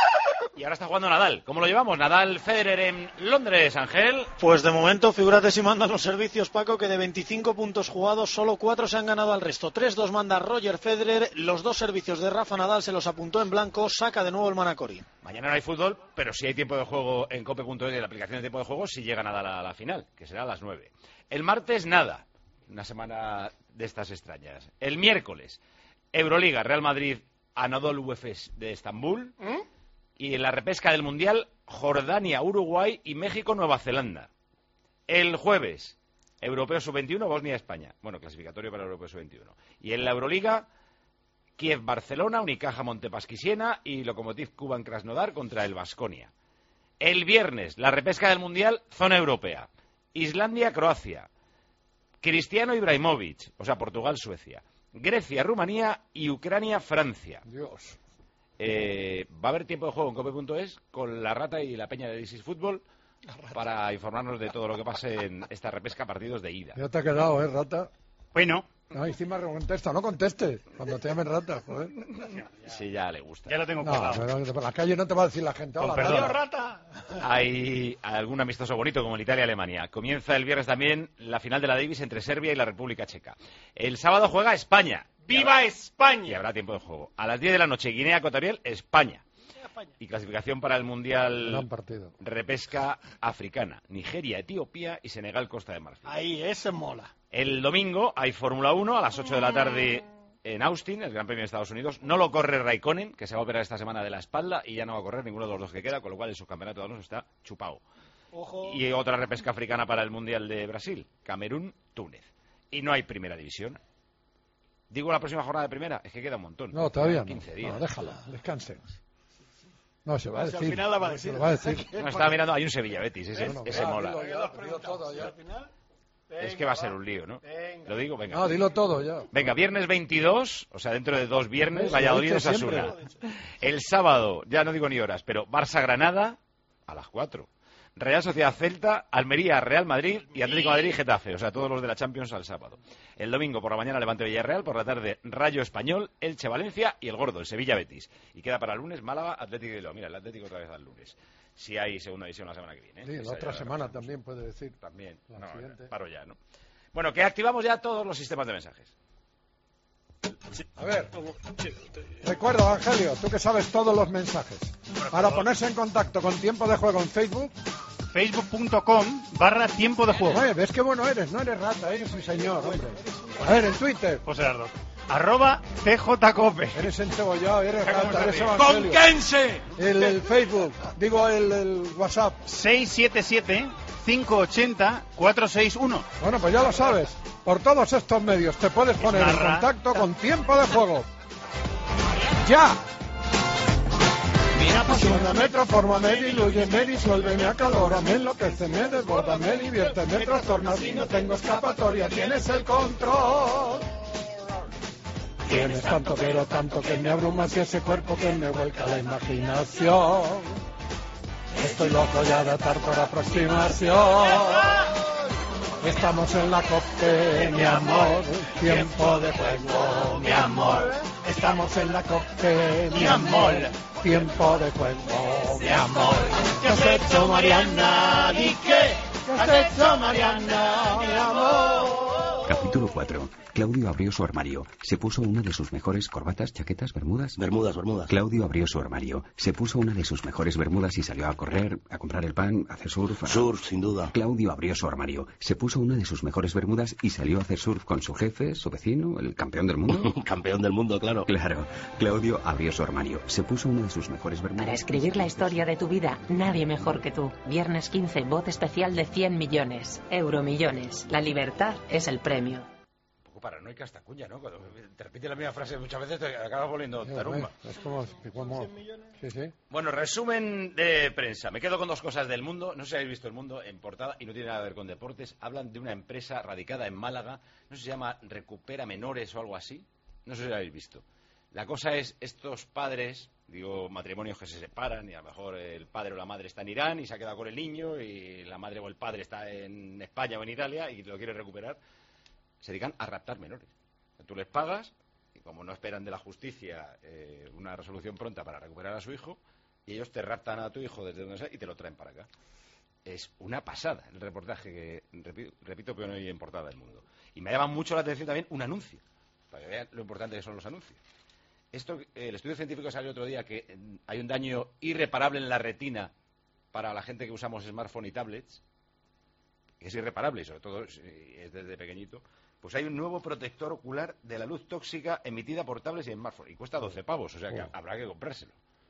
[SPEAKER 20] Y ahora está jugando Nadal. ¿Cómo lo llevamos? Nadal-Federer en Londres, Ángel.
[SPEAKER 10] Pues de momento, figúrate si mandan los servicios, Paco, que de 25 puntos jugados, solo 4 se han ganado al resto. 3-2 manda Roger Federer, los 2 servicios de Rafa Nadal se los apuntó en blanco, saca de nuevo el Manacori.
[SPEAKER 20] Mañana no hay fútbol, pero sí hay tiempo de juego en cope.es y en la aplicación de tiempo de juego si llega Nadal a la final, que será a las 9. El martes, nada. Una semana de estas extrañas. El miércoles, Euroliga, Real Madrid, Anadolu Efes de Estambul. Y en la repesca del Mundial, Jordania, Uruguay y México, Nueva Zelanda. El jueves, Europeo Sub-21, Bosnia, España. Bueno, clasificatorio para Europeo Sub-21. Y en la Euroliga, Kiev, Barcelona, Unicaja, Montepaschi, Siena y Lokomotiv Kuban Krasnodar contra el Baskonia. El viernes, la repesca del Mundial, zona europea. Islandia, Croacia. Cristiano Ibrahimovic, o sea, Portugal, Suecia. Grecia, Rumanía y Ucrania, Francia.
[SPEAKER 21] Dios.
[SPEAKER 20] Va a haber tiempo de juego en cope.es con la Rata y la Peña de This is Fútbol para informarnos de todo lo que pase en esta repesca partidos de ida.
[SPEAKER 21] Ya te ha quedado, Rata.
[SPEAKER 20] Bueno.
[SPEAKER 21] No, encima contesta, no contestes cuando te llamen Rata, joder.
[SPEAKER 20] Sí, ya le gusta.
[SPEAKER 21] Ya lo tengo pero por la calle no te va a decir la gente, hola,
[SPEAKER 20] perdón.
[SPEAKER 21] Rata.
[SPEAKER 20] Hay algún amistoso bonito como el Italia-Alemania. Comienza el viernes también la final de la Davis entre Serbia y la República Checa. El sábado juega España. ¡Viva España! Y habrá tiempo de juego. A las 10 de la noche, Guinea Ecuatorial, España. Y clasificación para el Mundial
[SPEAKER 21] Gran partido.
[SPEAKER 20] Repesca africana. Nigeria, Etiopía y Senegal, Costa de Marfil.
[SPEAKER 10] Ahí, ese mola.
[SPEAKER 20] El domingo hay Fórmula 1 a las 8 de la tarde en Austin, el Gran Premio de Estados Unidos. No lo corre Raikkonen, que se va a operar esta semana de la espalda, y ya no va a correr ninguno de los dos que queda, con lo cual el subcampeonato de Alonso está chupado.
[SPEAKER 10] Ojo.
[SPEAKER 20] Y otra repesca africana para el Mundial de Brasil, Camerún, Túnez. Y no hay primera división. Digo la próxima jornada de primera, es que queda un montón.
[SPEAKER 21] No, todavía no.
[SPEAKER 20] 15 días.
[SPEAKER 21] No, déjala, descanse. No, se va a decir.
[SPEAKER 10] Al final la va a decir.
[SPEAKER 21] Se lo va a decir.
[SPEAKER 20] No, estaba mirando, hay un Sevilla-Betis, ese mola.
[SPEAKER 21] Dilo todo ya.
[SPEAKER 20] Es que va a ser un lío, ¿no? Lo digo, venga.
[SPEAKER 21] No, dilo todo ya.
[SPEAKER 20] Venga, viernes 22, o sea, dentro de 2 viernes,
[SPEAKER 21] Sí,
[SPEAKER 20] Valladolid
[SPEAKER 21] lo he dicho
[SPEAKER 20] Osasuna. El sábado, ya no digo ni horas, pero Barça-Granada a las 4. Real Sociedad Celta, Almería, Real Madrid y Atlético de Madrid y Getafe, o sea, todos los de la Champions al sábado. El domingo por la mañana Levante Villarreal, por la tarde Rayo Español, Elche Valencia y el gordo, el Sevilla Betis. Y queda para el lunes Málaga, Atlético de Bilbao. Mira, el Atlético otra vez al lunes. Si hay segunda división la semana que viene.
[SPEAKER 21] Sí, la otra semana también puede decir.
[SPEAKER 20] También. No, paro ya, ¿no? Bueno, que activamos ya todos los sistemas de mensajes.
[SPEAKER 21] A ver, recuerda, Angelio, tú que sabes todos los mensajes. Para ponerse en contacto con Tiempo de Juego en Facebook.
[SPEAKER 1] Facebook.com/Tiempo de Juego.
[SPEAKER 21] Oye, ves qué bueno eres, no eres rata, eres un señor, hombre. A ver, en Twitter.
[SPEAKER 1] José Ardo. @TJCope.
[SPEAKER 21] Eres encebollado, eres rata, eres Evangelio.
[SPEAKER 1] ¡Conquense!
[SPEAKER 21] El Facebook, digo el WhatsApp.
[SPEAKER 1] 677-580-461.
[SPEAKER 21] Bueno, pues ya lo sabes. Por todos estos medios te puedes poner en contacto con Tiempo de Juego. ¡Ya! Me apasioname, transfórmame, dilúyeme, disuélveme, acalórame, enloquéceme, desbórdame, diviérteme, trastorna, si no tengo escapatoria, tienes el control. Tienes tanto, pero tanto que me abrumas y ese cuerpo que me vuelca la imaginación. Estoy loco ya de atar por aproximación. Estamos en la COPE, mi amor, tiempo de juego, mi amor. Estamos en la COPE, mi amor, tiempo de juego, mi amor. ¿Qué has hecho, Mariana? ¿Y qué? ¿Qué has hecho, Mariana, mi amor?
[SPEAKER 22] Capítulo 4. Claudio abrió su armario. Se puso una de sus mejores corbatas, chaquetas, bermudas.
[SPEAKER 23] Bermudas.
[SPEAKER 22] Claudio abrió su armario. Se puso una de sus mejores bermudas y salió a correr, a comprar el pan, a hacer surf.
[SPEAKER 23] Surf, sin duda.
[SPEAKER 22] Claudio abrió su armario. Se puso una de sus mejores bermudas y salió a hacer surf con su jefe, su vecino, el campeón del mundo.
[SPEAKER 23] Campeón del mundo, claro.
[SPEAKER 22] Claro. Claudio abrió su armario. Se puso una de sus mejores bermudas.
[SPEAKER 24] Para escribir la historia de tu vida, nadie mejor que tú. Viernes 15, voz especial de 100 millones. Euromillones. La libertad es el premio.
[SPEAKER 20] Paranoica esta cuña, ¿no? Cuando te repite la misma frase muchas veces te acabas volviendo tarumba.
[SPEAKER 21] Es como sí, sí.
[SPEAKER 20] Bueno, resumen de prensa. Me quedo con 2 cosas del Mundo. No sé si habéis visto El Mundo en portada y no tiene nada que ver con deportes. Hablan de una empresa radicada en Málaga. No sé si se llama Recupera Menores o algo así. No sé si lo habéis visto. La cosa es, estos padres, digo, matrimonios que se separan y a lo mejor el padre o la madre está en Irán y se ha quedado con el niño y la madre o el padre está en España o en Italia y lo quiere recuperar. se dedican a raptar menores. Tú les pagas, y como no esperan de la justicia una resolución pronta para recuperar a su hijo, y ellos te raptan a tu hijo desde donde sea y te lo traen para acá. Es una pasada el reportaje que, repito, que no hay en portada del Mundo. Y me llama mucho la atención también un anuncio, para que vean lo importante que son los anuncios. El estudio científico salió otro día que hay un daño irreparable en la retina para la gente que usamos smartphone y tablets, que es irreparable y sobre todo es desde pequeñito. Pues hay un nuevo protector ocular de la luz tóxica emitida por tablets y smartphones y cuesta 12 pavos, o sea que habrá que comprárselo.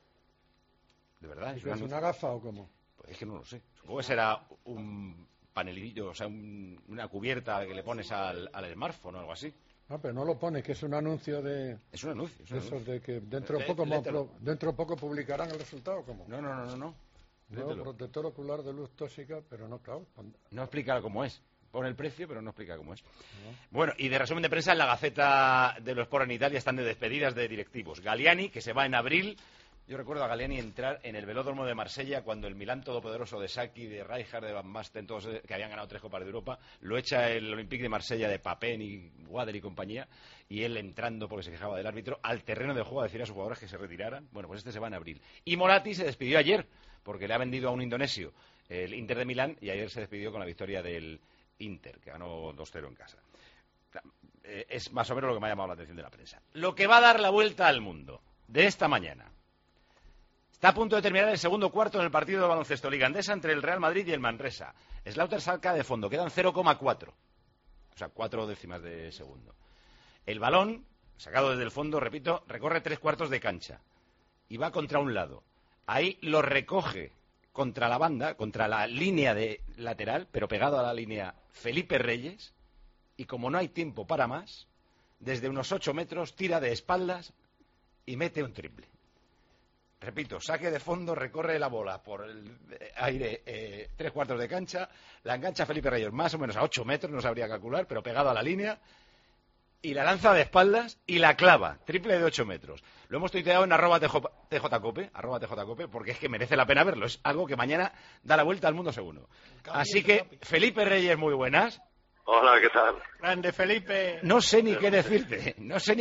[SPEAKER 20] De verdad.
[SPEAKER 21] ¿Es una gafa o cómo?
[SPEAKER 20] Pues es que no lo sé. Supongo que será un panelillo, o sea, una cubierta que le pones al smartphone o algo así.
[SPEAKER 21] Ah, pero no lo pone, que es un anuncio de...
[SPEAKER 20] Es un anuncio.
[SPEAKER 21] Esos de que dentro de poco publicarán el resultado, ¿cómo?
[SPEAKER 20] No.
[SPEAKER 21] Nuevo protector ocular de luz tóxica, pero no, claro.
[SPEAKER 20] No explica cómo es. Pone el precio, pero no explica cómo es. No. Bueno, y de resumen de prensa, en la Gaceta dello Sport en Italia están de despedidas de directivos. Galliani, que se va en abril. Yo recuerdo a Galliani entrar en el velódromo de Marsella cuando el Milán todopoderoso de Sacchi, de Rijkaard, de Van Basten, todos que habían ganado 3 Copas de Europa, lo echa el Olympique de Marsella de Papin y Wader y compañía, y él entrando porque se quejaba del árbitro al terreno de juego a decir a sus jugadores que se retiraran. Bueno, pues este se va en abril. Y Moratti se despidió ayer porque le ha vendido a un indonesio el Inter de Milán y ayer se despidió con la victoria del Inter, que ganó 2-0 en casa. Es más o menos lo que me ha llamado la atención de la prensa. Lo que va a dar la vuelta al mundo de esta mañana. Está a punto de terminar el segundo cuarto en el partido de baloncesto Liga Endesa entre el Real Madrid y el Manresa. Slaughter saca de fondo, quedan 0,4. O sea, 4 décimas de segundo. El balón, sacado desde el fondo, repito, recorre 3/4 de cancha. Y va contra un lado. Ahí lo recoge contra la banda, contra la línea de lateral, pero pegado a la línea Felipe Reyes. Y como no hay tiempo para más, desde unos 8 metros tira de espaldas y mete un triple. Repito, saque de fondo, recorre la bola por el aire 3/4 de cancha, la engancha Felipe Reyes más o menos a 8 metros, no sabría calcular, pero pegado a la línea, y la lanza de espaldas y la clava, triple de 8 metros. Lo hemos tuiteado en @tjcope, porque es que merece la pena verlo, es algo que mañana da la vuelta al mundo seguro. Así que, Felipe Reyes, muy buenas.
[SPEAKER 3] Hola, ¿qué tal?
[SPEAKER 1] Grande Felipe.
[SPEAKER 20] No sé ni qué decirte.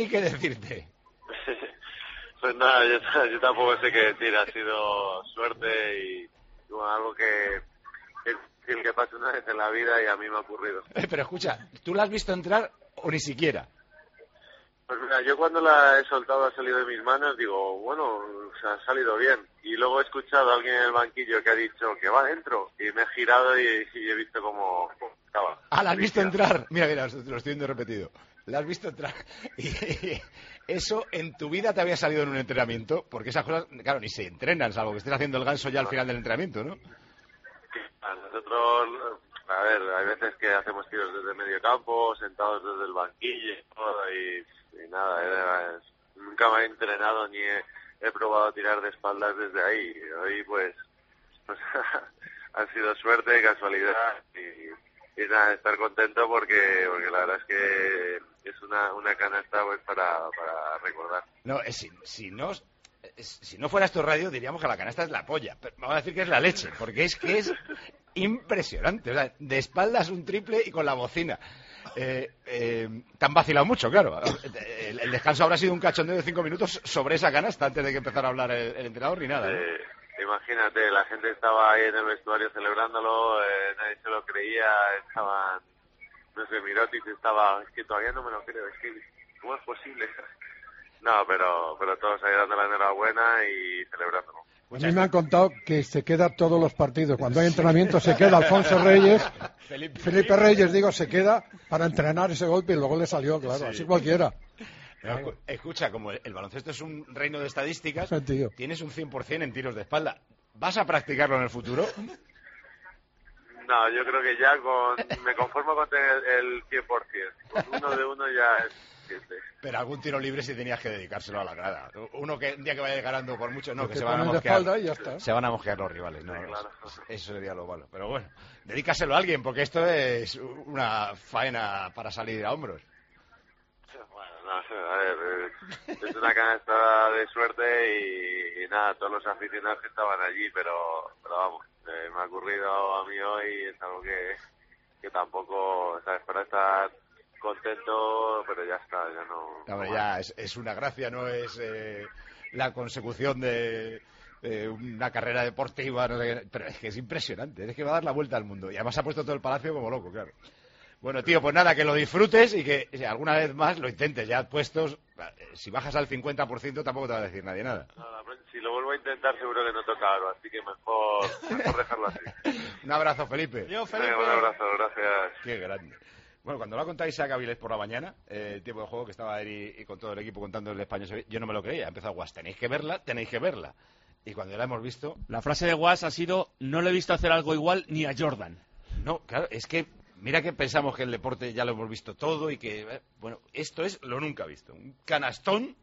[SPEAKER 3] Pues nada, yo tampoco sé qué decir, ha sido suerte y bueno, algo que pasa una vez en la vida y a mí me ha ocurrido.
[SPEAKER 20] Pero escucha, ¿tú la has visto entrar o ni siquiera?
[SPEAKER 3] Pues mira, yo cuando la he soltado, ha salido de mis manos, digo, bueno, o sea, ha salido bien. Y luego he escuchado a alguien en el banquillo que ha dicho que va adentro y me he girado y he visto cómo estaba.
[SPEAKER 20] Ah, la has visto entrar. Mira, lo estoy viendo repetido. La has visto entrar. Y eso en tu vida te había salido en un entrenamiento, porque esas cosas, claro, ni se entrenan, salvo que estés haciendo el ganso ya al final del entrenamiento, ¿no?
[SPEAKER 3] Nosotros, a ver, hay veces que hacemos tiros desde medio campo, sentados desde el banquillo y nada, nunca me he entrenado ni he probado a tirar de espaldas desde ahí. Hoy pues ha sido suerte, casualidad y nada, estar contento porque la verdad es que es una canasta pues para recordar.
[SPEAKER 20] No, si no fuera esto radio diríamos que la canasta es la polla, pero vamos a decir que es la leche, porque es impresionante, o sea, de espaldas un triple y con la bocina. Te han vacilado mucho, claro. El descanso habrá sido un cachondeo de 5 minutos sobre esa canasta antes de que empezara a hablar el entrenador ni nada, ¿no?
[SPEAKER 3] Imagínate, la gente estaba ahí en el vestuario celebrándolo, nadie se lo creía, estaban, no sé, Mirotic estaba, es que todavía no me lo creo, es que, ¿cómo es posible? No, pero todos ahí dando la enhorabuena y celebrándolo.
[SPEAKER 21] A mí me han contado que se queda todos los partidos. Cuando hay entrenamiento se queda Alfonso Reyes, Felipe Reyes, se queda para entrenar ese golpe y luego le salió, claro, sí. Así cualquiera.
[SPEAKER 20] Pero, escucha, como el baloncesto es un reino de estadísticas, tienes un 100% en tiros de espalda. ¿Vas a practicarlo en el futuro?
[SPEAKER 3] No, yo creo que ya me conformo con tener el 100%. Con uno de uno ya es suficiente.
[SPEAKER 20] Pero algún tiro libre si tenías que dedicárselo a la grada. Uno que un día que vaya ganando por mucho, no, que se van a mosquear.
[SPEAKER 21] Y ya está.
[SPEAKER 20] Se van a mosquear los rivales, no.
[SPEAKER 3] Sí, claro.
[SPEAKER 20] Eso sería lo malo. Pero bueno, dedícaselo a alguien, porque esto es una faena para salir a hombros.
[SPEAKER 3] Bueno, no sé, a ver, es una canasta de suerte y nada, todos los aficionados que estaban allí, pero vamos, me ha ocurrido a mí hoy, es algo que tampoco, ¿sabes? Para estar contento contento, pero ya está, ya no...
[SPEAKER 20] Hombre, ya es una gracia, no es la consecución de una carrera deportiva, no sé qué, pero es que es impresionante, es que va a dar la vuelta al mundo. Y además ha puesto todo el palacio como loco, claro. Bueno, tío, pues nada, que lo disfrutes y que alguna vez más lo intentes. Ya puestos, si bajas al 50% tampoco te va a decir nadie nada.
[SPEAKER 3] Nada, si lo vuelvo a intentar seguro que no toca algo, así que mejor dejarlo así.
[SPEAKER 20] Un abrazo, Felipe.
[SPEAKER 1] Yo, Felipe.
[SPEAKER 3] Un abrazo, gracias.
[SPEAKER 20] Qué grande. Bueno, cuando lo ha contado Isaac Avilés por la mañana, el tiempo de juego que estaba él y con todo el equipo contando el español, yo no me lo creía. Ha empezado Guas, tenéis que verla. Y cuando ya la hemos visto...
[SPEAKER 4] La frase de Guas ha sido, no le he visto hacer algo igual ni a Jordan.
[SPEAKER 20] No, claro, es que mira que pensamos que el deporte ya lo hemos visto todo y que, bueno, esto es lo nunca visto. Un canastón,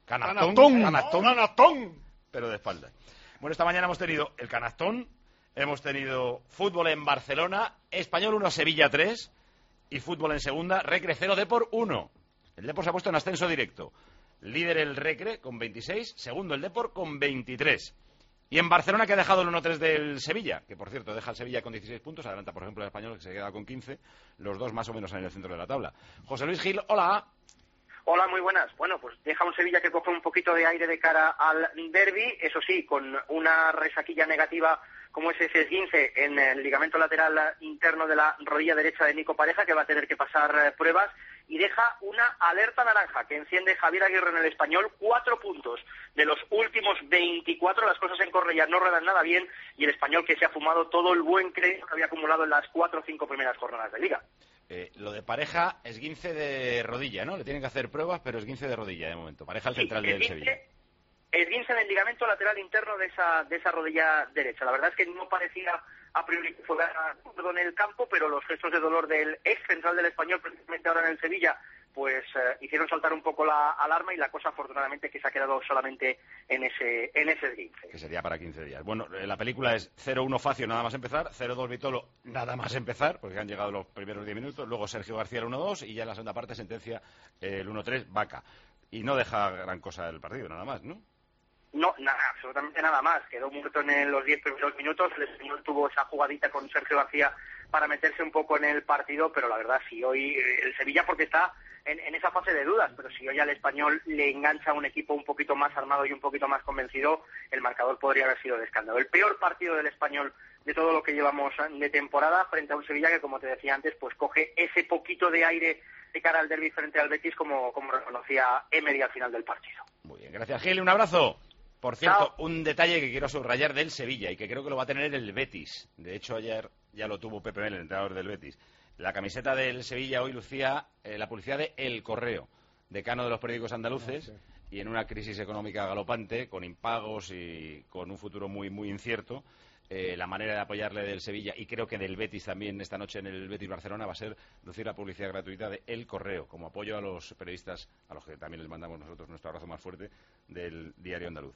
[SPEAKER 20] pero de espalda. Bueno, esta mañana hemos tenido el canastón, hemos tenido fútbol en Barcelona, Español 1, Sevilla 3 y fútbol en segunda, Recre 0, Depor 1. El Depor se ha puesto en ascenso directo. Líder el Recre con 26, segundo el Depor con 23. Y en Barcelona, que ha dejado el 1-3 del Sevilla, que por cierto deja el Sevilla con 16 puntos, adelanta por ejemplo el Español que se queda con 15, los dos más o menos en el centro de la tabla. José Luis Gil, hola.
[SPEAKER 5] Hola, muy buenas. Bueno, pues deja un Sevilla que coge un poquito de aire de cara al derbi, eso sí, con una resaquilla negativa como es ese esguince en el ligamento lateral interno de la rodilla derecha de Nico Pareja, que va a tener que pasar pruebas, y deja una alerta naranja que enciende Javier Aguirre en el Español. 4 puntos de los últimos 24, las cosas en Cornellà no ruedan nada bien, y el Español que se ha fumado todo el buen crédito que había acumulado en las 4 o 5 primeras jornadas de Liga.
[SPEAKER 20] Lo de Pareja, esguince de rodilla, ¿no? Le tienen que hacer pruebas, pero esguince de rodilla de momento. Pareja el central del Sevilla.
[SPEAKER 5] Esguince en el ligamento lateral interno de esa rodilla derecha. La verdad es que no parecía a priori que fuera en el campo, pero los gestos de dolor del ex central del Español, precisamente ahora en el Sevilla, pues hicieron saltar un poco la alarma, y la cosa afortunadamente que se ha quedado solamente en ese esguince.
[SPEAKER 20] Que sería para 15 días. Bueno, la película es 0-1 Facio nada más empezar, 0-2 Vitolo nada más empezar, porque han llegado los primeros 10 minutos, luego Sergio García el 1-2 y ya en la segunda parte sentencia el 1-3 Vaca. Y no deja gran cosa el partido, nada más, ¿no?
[SPEAKER 5] No, nada, absolutamente nada más. Quedó muerto en los 10 primeros minutos. El Español tuvo esa jugadita con Sergio García para meterse un poco en el partido, pero la verdad, si hoy el Sevilla, porque está en esa fase de dudas, pero si hoy al Español le engancha a un equipo un poquito más armado y un poquito más convencido, el marcador podría haber sido de escándalo. El peor partido del Español de todo lo que llevamos de temporada, frente a un Sevilla que, como te decía antes, pues coge ese poquito de aire de cara al derbi frente al Betis, como reconocía Emery al final del partido.
[SPEAKER 20] Muy bien, gracias Gil, un abrazo. Por cierto, un detalle que quiero subrayar del Sevilla y que creo que lo va a tener el Betis. De hecho, ayer ya lo tuvo Pepe Mel, el entrenador del Betis. La camiseta del Sevilla hoy lucía la publicidad de El Correo, decano de los periódicos andaluces, y en una crisis económica galopante, con impagos y con un futuro muy, muy incierto, la manera de apoyarle del Sevilla, y creo que del Betis también esta noche en el Betis Barcelona, va a ser lucir la publicidad gratuita de El Correo, como apoyo a los periodistas, a los que también les mandamos nosotros nuestro abrazo más fuerte, del Diario Andaluz.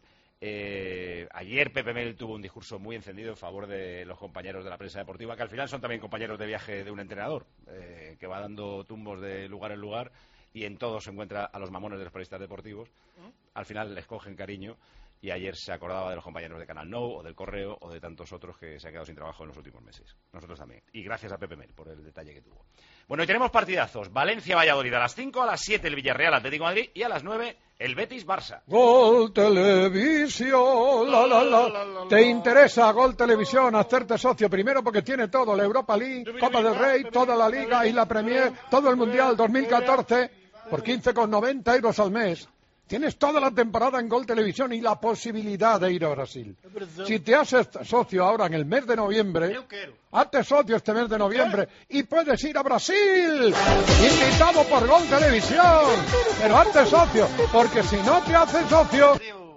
[SPEAKER 20] Ayer Pepe Mel tuvo un discurso muy encendido en favor de los compañeros de la prensa deportiva, que al final son también compañeros de viaje de un entrenador, que va dando tumbos de lugar en lugar, y en todo se encuentra a los mamones de los periodistas deportivos. Al final les cogen cariño, y ayer se acordaba de los compañeros de Canal Nou o del Correo o de tantos otros que se han quedado sin trabajo en los últimos meses. Nosotros también. Y gracias a Pepe Mel por el detalle que tuvo. Bueno, y tenemos partidazos. Valencia-Valladolid a las 5, a las 7 el Villarreal Atlético de Madrid y a las 9 el Betis-Barça.
[SPEAKER 21] Gol Televisión, la. ¿Te interesa Gol Televisión hacerte socio? Primero porque tiene todo, la Europa League, Copa del Rey, toda la Liga y la Premier, todo el Mundial 2014 por 15,90 euros al mes. Tienes toda la temporada en Gol Televisión y la posibilidad de ir a Brasil. Si te haces socio ahora en el mes de noviembre, hazte socio este mes de noviembre y puedes ir a Brasil. Invitado por Gol Televisión. Pero hazte socio, porque si no te haces socio,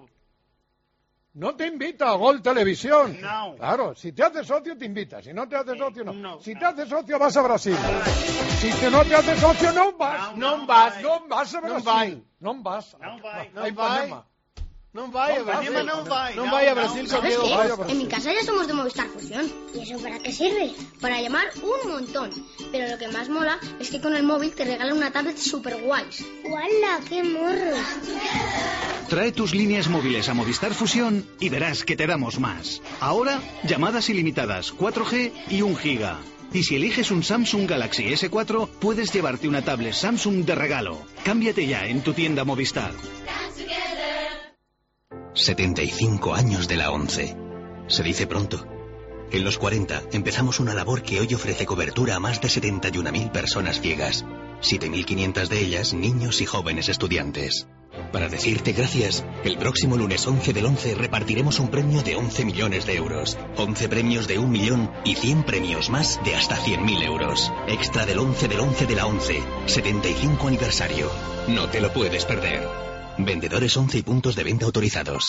[SPEAKER 21] no te invita a Gol Televisión.
[SPEAKER 1] No.
[SPEAKER 21] Claro, si te haces socio te invita, si no te haces socio no. Si te haces socio vas a Brasil. Si no te haces socio no vas.
[SPEAKER 1] No vas.
[SPEAKER 21] No vas a Brasil. No vas.
[SPEAKER 1] No vai. Non vai a Brasil.
[SPEAKER 21] Non vai a Brasil.
[SPEAKER 13] ¿Sabes qué? En mi casa ya somos de Movistar Fusión. ¿Y eso para qué sirve? Para llamar un montón. Pero lo que más mola es que con el móvil te regalan una tablet super guays. ¡Hola, qué morro!
[SPEAKER 14] Trae tus líneas móviles a Movistar Fusión y verás que te damos más. Ahora, llamadas ilimitadas, 4G y 1 giga. Y si eliges un Samsung Galaxy S4, puedes llevarte una tablet Samsung de regalo. Cámbiate ya en tu tienda Movistar.
[SPEAKER 6] 75 años de la ONCE. Se dice pronto. En los 40 empezamos una labor que hoy ofrece cobertura a más de 71.000 personas ciegas. 7.500 de ellas niños y jóvenes estudiantes. Para decirte gracias, el próximo lunes 11 del 11 repartiremos un premio de 11 millones de euros, 11 premios de 1 millón y 100 premios más de hasta 100.000 euros. Extra del 11 del 11 de la 11, 75 aniversario. No te lo puedes perder. Vendedores 11 y puntos de venta autorizados.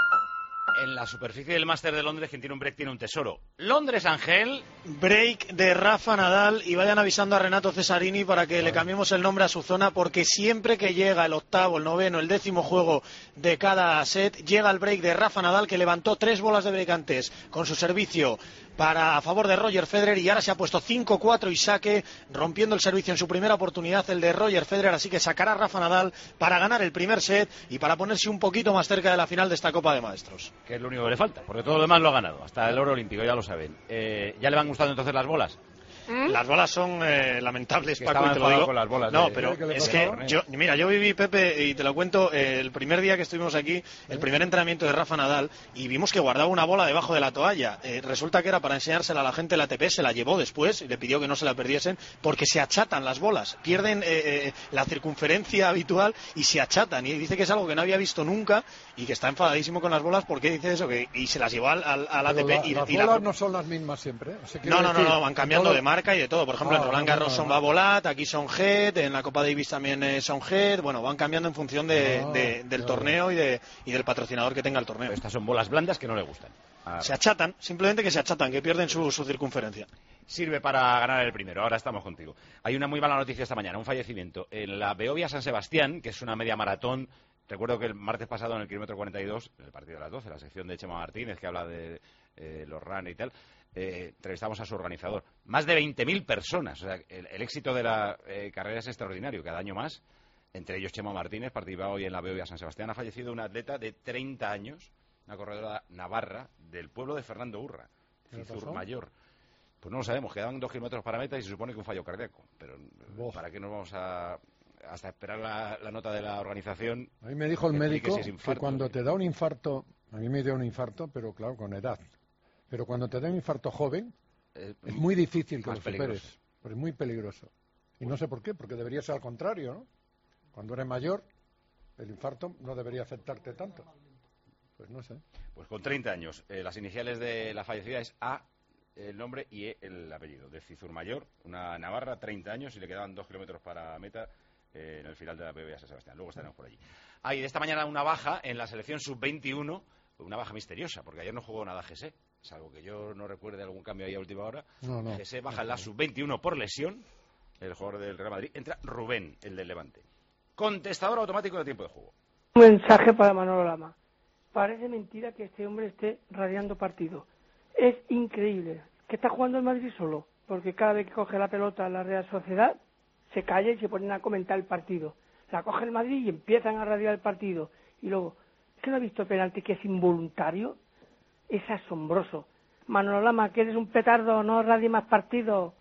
[SPEAKER 20] En la superficie del Máster de Londres, quien tiene un break tiene un tesoro. Londres, Ángel.
[SPEAKER 10] Break de Rafa Nadal, y vayan avisando a Renato Cesarini para que le cambiemos el nombre a su zona, porque siempre que llega el octavo, el noveno, el 10º juego de cada set, llega el break de Rafa Nadal, que levantó 3 bolas de break antes con su servicio a favor de Roger Federer, y ahora se ha puesto 5-4 y saque, rompiendo el servicio en su primera oportunidad, el de Roger Federer. Así que sacará Rafa Nadal para ganar el primer set y para ponerse un poquito más cerca de la final de esta Copa de Maestros.
[SPEAKER 20] Que es lo único que le falta, porque todo lo demás lo ha ganado, hasta el oro olímpico, ya lo saben. ¿Ya le van gustando entonces las bolas?
[SPEAKER 10] Las bolas son lamentables,
[SPEAKER 20] que
[SPEAKER 10] Paco, y te lo digo.
[SPEAKER 20] con las bolas
[SPEAKER 10] no, pero es que yo viví, Pepe, y te lo cuento, el primer día que estuvimos aquí, el primer entrenamiento de Rafa Nadal, y vimos que guardaba una bola debajo de la toalla. Resulta que era para enseñársela a la gente de la ATP, se la llevó después y le pidió que no se la perdiesen, porque se achatan las bolas, pierden la circunferencia habitual y se achatan, y dice que es algo que no había visto nunca y que está enfadadísimo con las bolas porque dice eso, y se las llevó al ATP.
[SPEAKER 21] Las bolas no son las mismas siempre.
[SPEAKER 10] No, van cambiando de marca y de todo. Por ejemplo, en Roland Garros son Babolat, aquí son Head, en la Copa Davis también son Head. Bueno, van cambiando en función del torneo y del patrocinador que tenga el torneo.
[SPEAKER 20] Estas son bolas blandas que no le gustan.
[SPEAKER 10] Se achatan, simplemente que se achatan, que pierden su circunferencia.
[SPEAKER 20] Sirve para ganar el primero. Ahora estamos contigo. Hay una muy mala noticia esta mañana, un fallecimiento. En la Beovia San Sebastián, que es una media maratón. Recuerdo que el martes pasado en el kilómetro 42, en el partido de las 12, la sección de Chema Martínez, que habla de los run y tal, entrevistamos a su organizador. Más de 20.000 personas. O sea, el éxito de la carrera es extraordinario. Cada año más, entre ellos Chema Martínez, participaba hoy en la Beovia San Sebastián. Ha fallecido una atleta de 30 años, una corredora navarra del pueblo de Fernando Urra, Cizurmayor. Pues no lo sabemos, quedaban 2 kilómetros para meta y se supone que un fallo cardíaco. Pero ¿para qué nos vamos hasta esperar la nota de la organización?
[SPEAKER 21] A mí me dijo el médico que cuando te da un infarto, a mí me dio un infarto, pero claro, con edad. Pero cuando te da un infarto joven, es muy difícil que lo superes. Pero es muy peligroso. Y no sé por qué, porque debería ser al contrario, ¿no? Cuando eres mayor, el infarto no debería afectarte tanto. Pues no sé.
[SPEAKER 20] Pues con 30 años, las iniciales de la fallecida es A, el nombre, y E, el apellido. De Cizurmayor, una navarra, 30 años, y le quedaban 2 kilómetros para meta en el final de la Beovia San Sebastián. Luego estaremos por allí. Hay de esta mañana una baja en la selección sub-21, una baja misteriosa, porque ayer no jugó nada Jesse, salvo que yo no recuerde algún cambio ahí a última hora. Jesse baja en la sub-21 por lesión, el jugador del Real Madrid. Entra Rubén, el del Levante. Contestador automático de tiempo de juego.
[SPEAKER 7] Un mensaje para Manolo Lama. Parece mentira que este hombre esté radiando partido. Es increíble que está jugando el Madrid solo, porque cada vez que coge la pelota la Real Sociedad se calla y se ponen a comentar el partido. La coge el Madrid y empiezan a radiar el partido. Y luego, ¿es que no ha visto penalti que es involuntario? Es asombroso. Manolo Lama, que eres un petardo, no radie más partidos.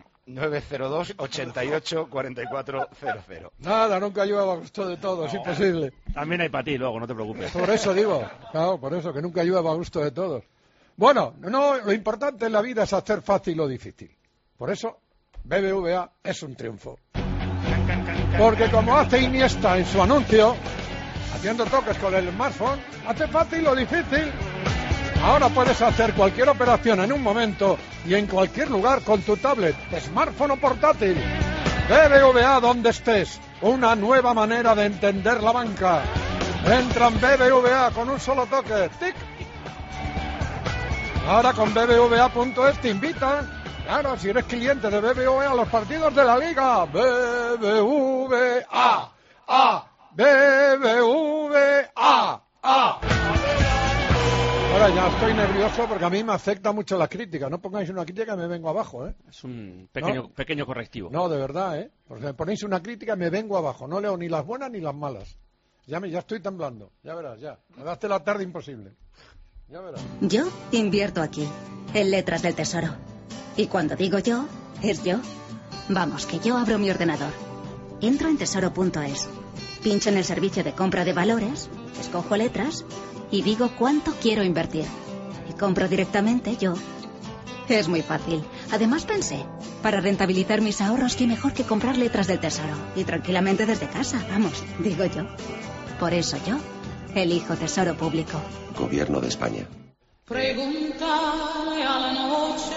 [SPEAKER 20] 902-88-4400.
[SPEAKER 21] Nada, nunca llueva a gusto de todo, es imposible.
[SPEAKER 20] También hay para ti luego, no te preocupes.
[SPEAKER 21] Por eso digo, claro, por eso, que nunca llueva a gusto de todos. Bueno, no, lo importante en la vida es hacer fácil lo difícil. Por eso, BBVA es un triunfo. Porque como hace Iniesta en su anuncio, haciendo toques con el smartphone, hace fácil lo difícil. Ahora puedes hacer cualquier operación en un momento y en cualquier lugar con tu tablet, smartphone o portátil. BBVA donde estés, una nueva manera de entender la banca. Entra en BBVA con un solo toque. ¡Tic! Ahora con BBVA.es te invitan, claro, si eres cliente de BBVA, a los partidos de la Liga. BBVA. BBVA. Ahora ya estoy nervioso porque a mí me afecta mucho la crítica. No pongáis una crítica y me vengo abajo, ¿eh?
[SPEAKER 4] Es un pequeño correctivo.
[SPEAKER 21] No, de verdad, ¿eh? Porque me ponéis una crítica y me vengo abajo. No leo ni las buenas ni las malas. Ya estoy temblando. Ya verás, ya. Me daste la tarde imposible. Ya verás.
[SPEAKER 8] Yo invierto aquí, en Letras del Tesoro. Y cuando digo yo, es yo. Vamos, que yo abro mi ordenador. Entro en tesoro.es. Pincho en el servicio de compra de valores, escojo letras y digo cuánto quiero invertir. Y compro directamente yo. Es muy fácil. Además pensé, para rentabilizar mis ahorros, qué mejor que comprar letras del tesoro. Y tranquilamente desde casa, vamos, digo yo. Por eso yo elijo Tesoro Público.
[SPEAKER 23] Gobierno de España.
[SPEAKER 11] Pregúntale a la noche.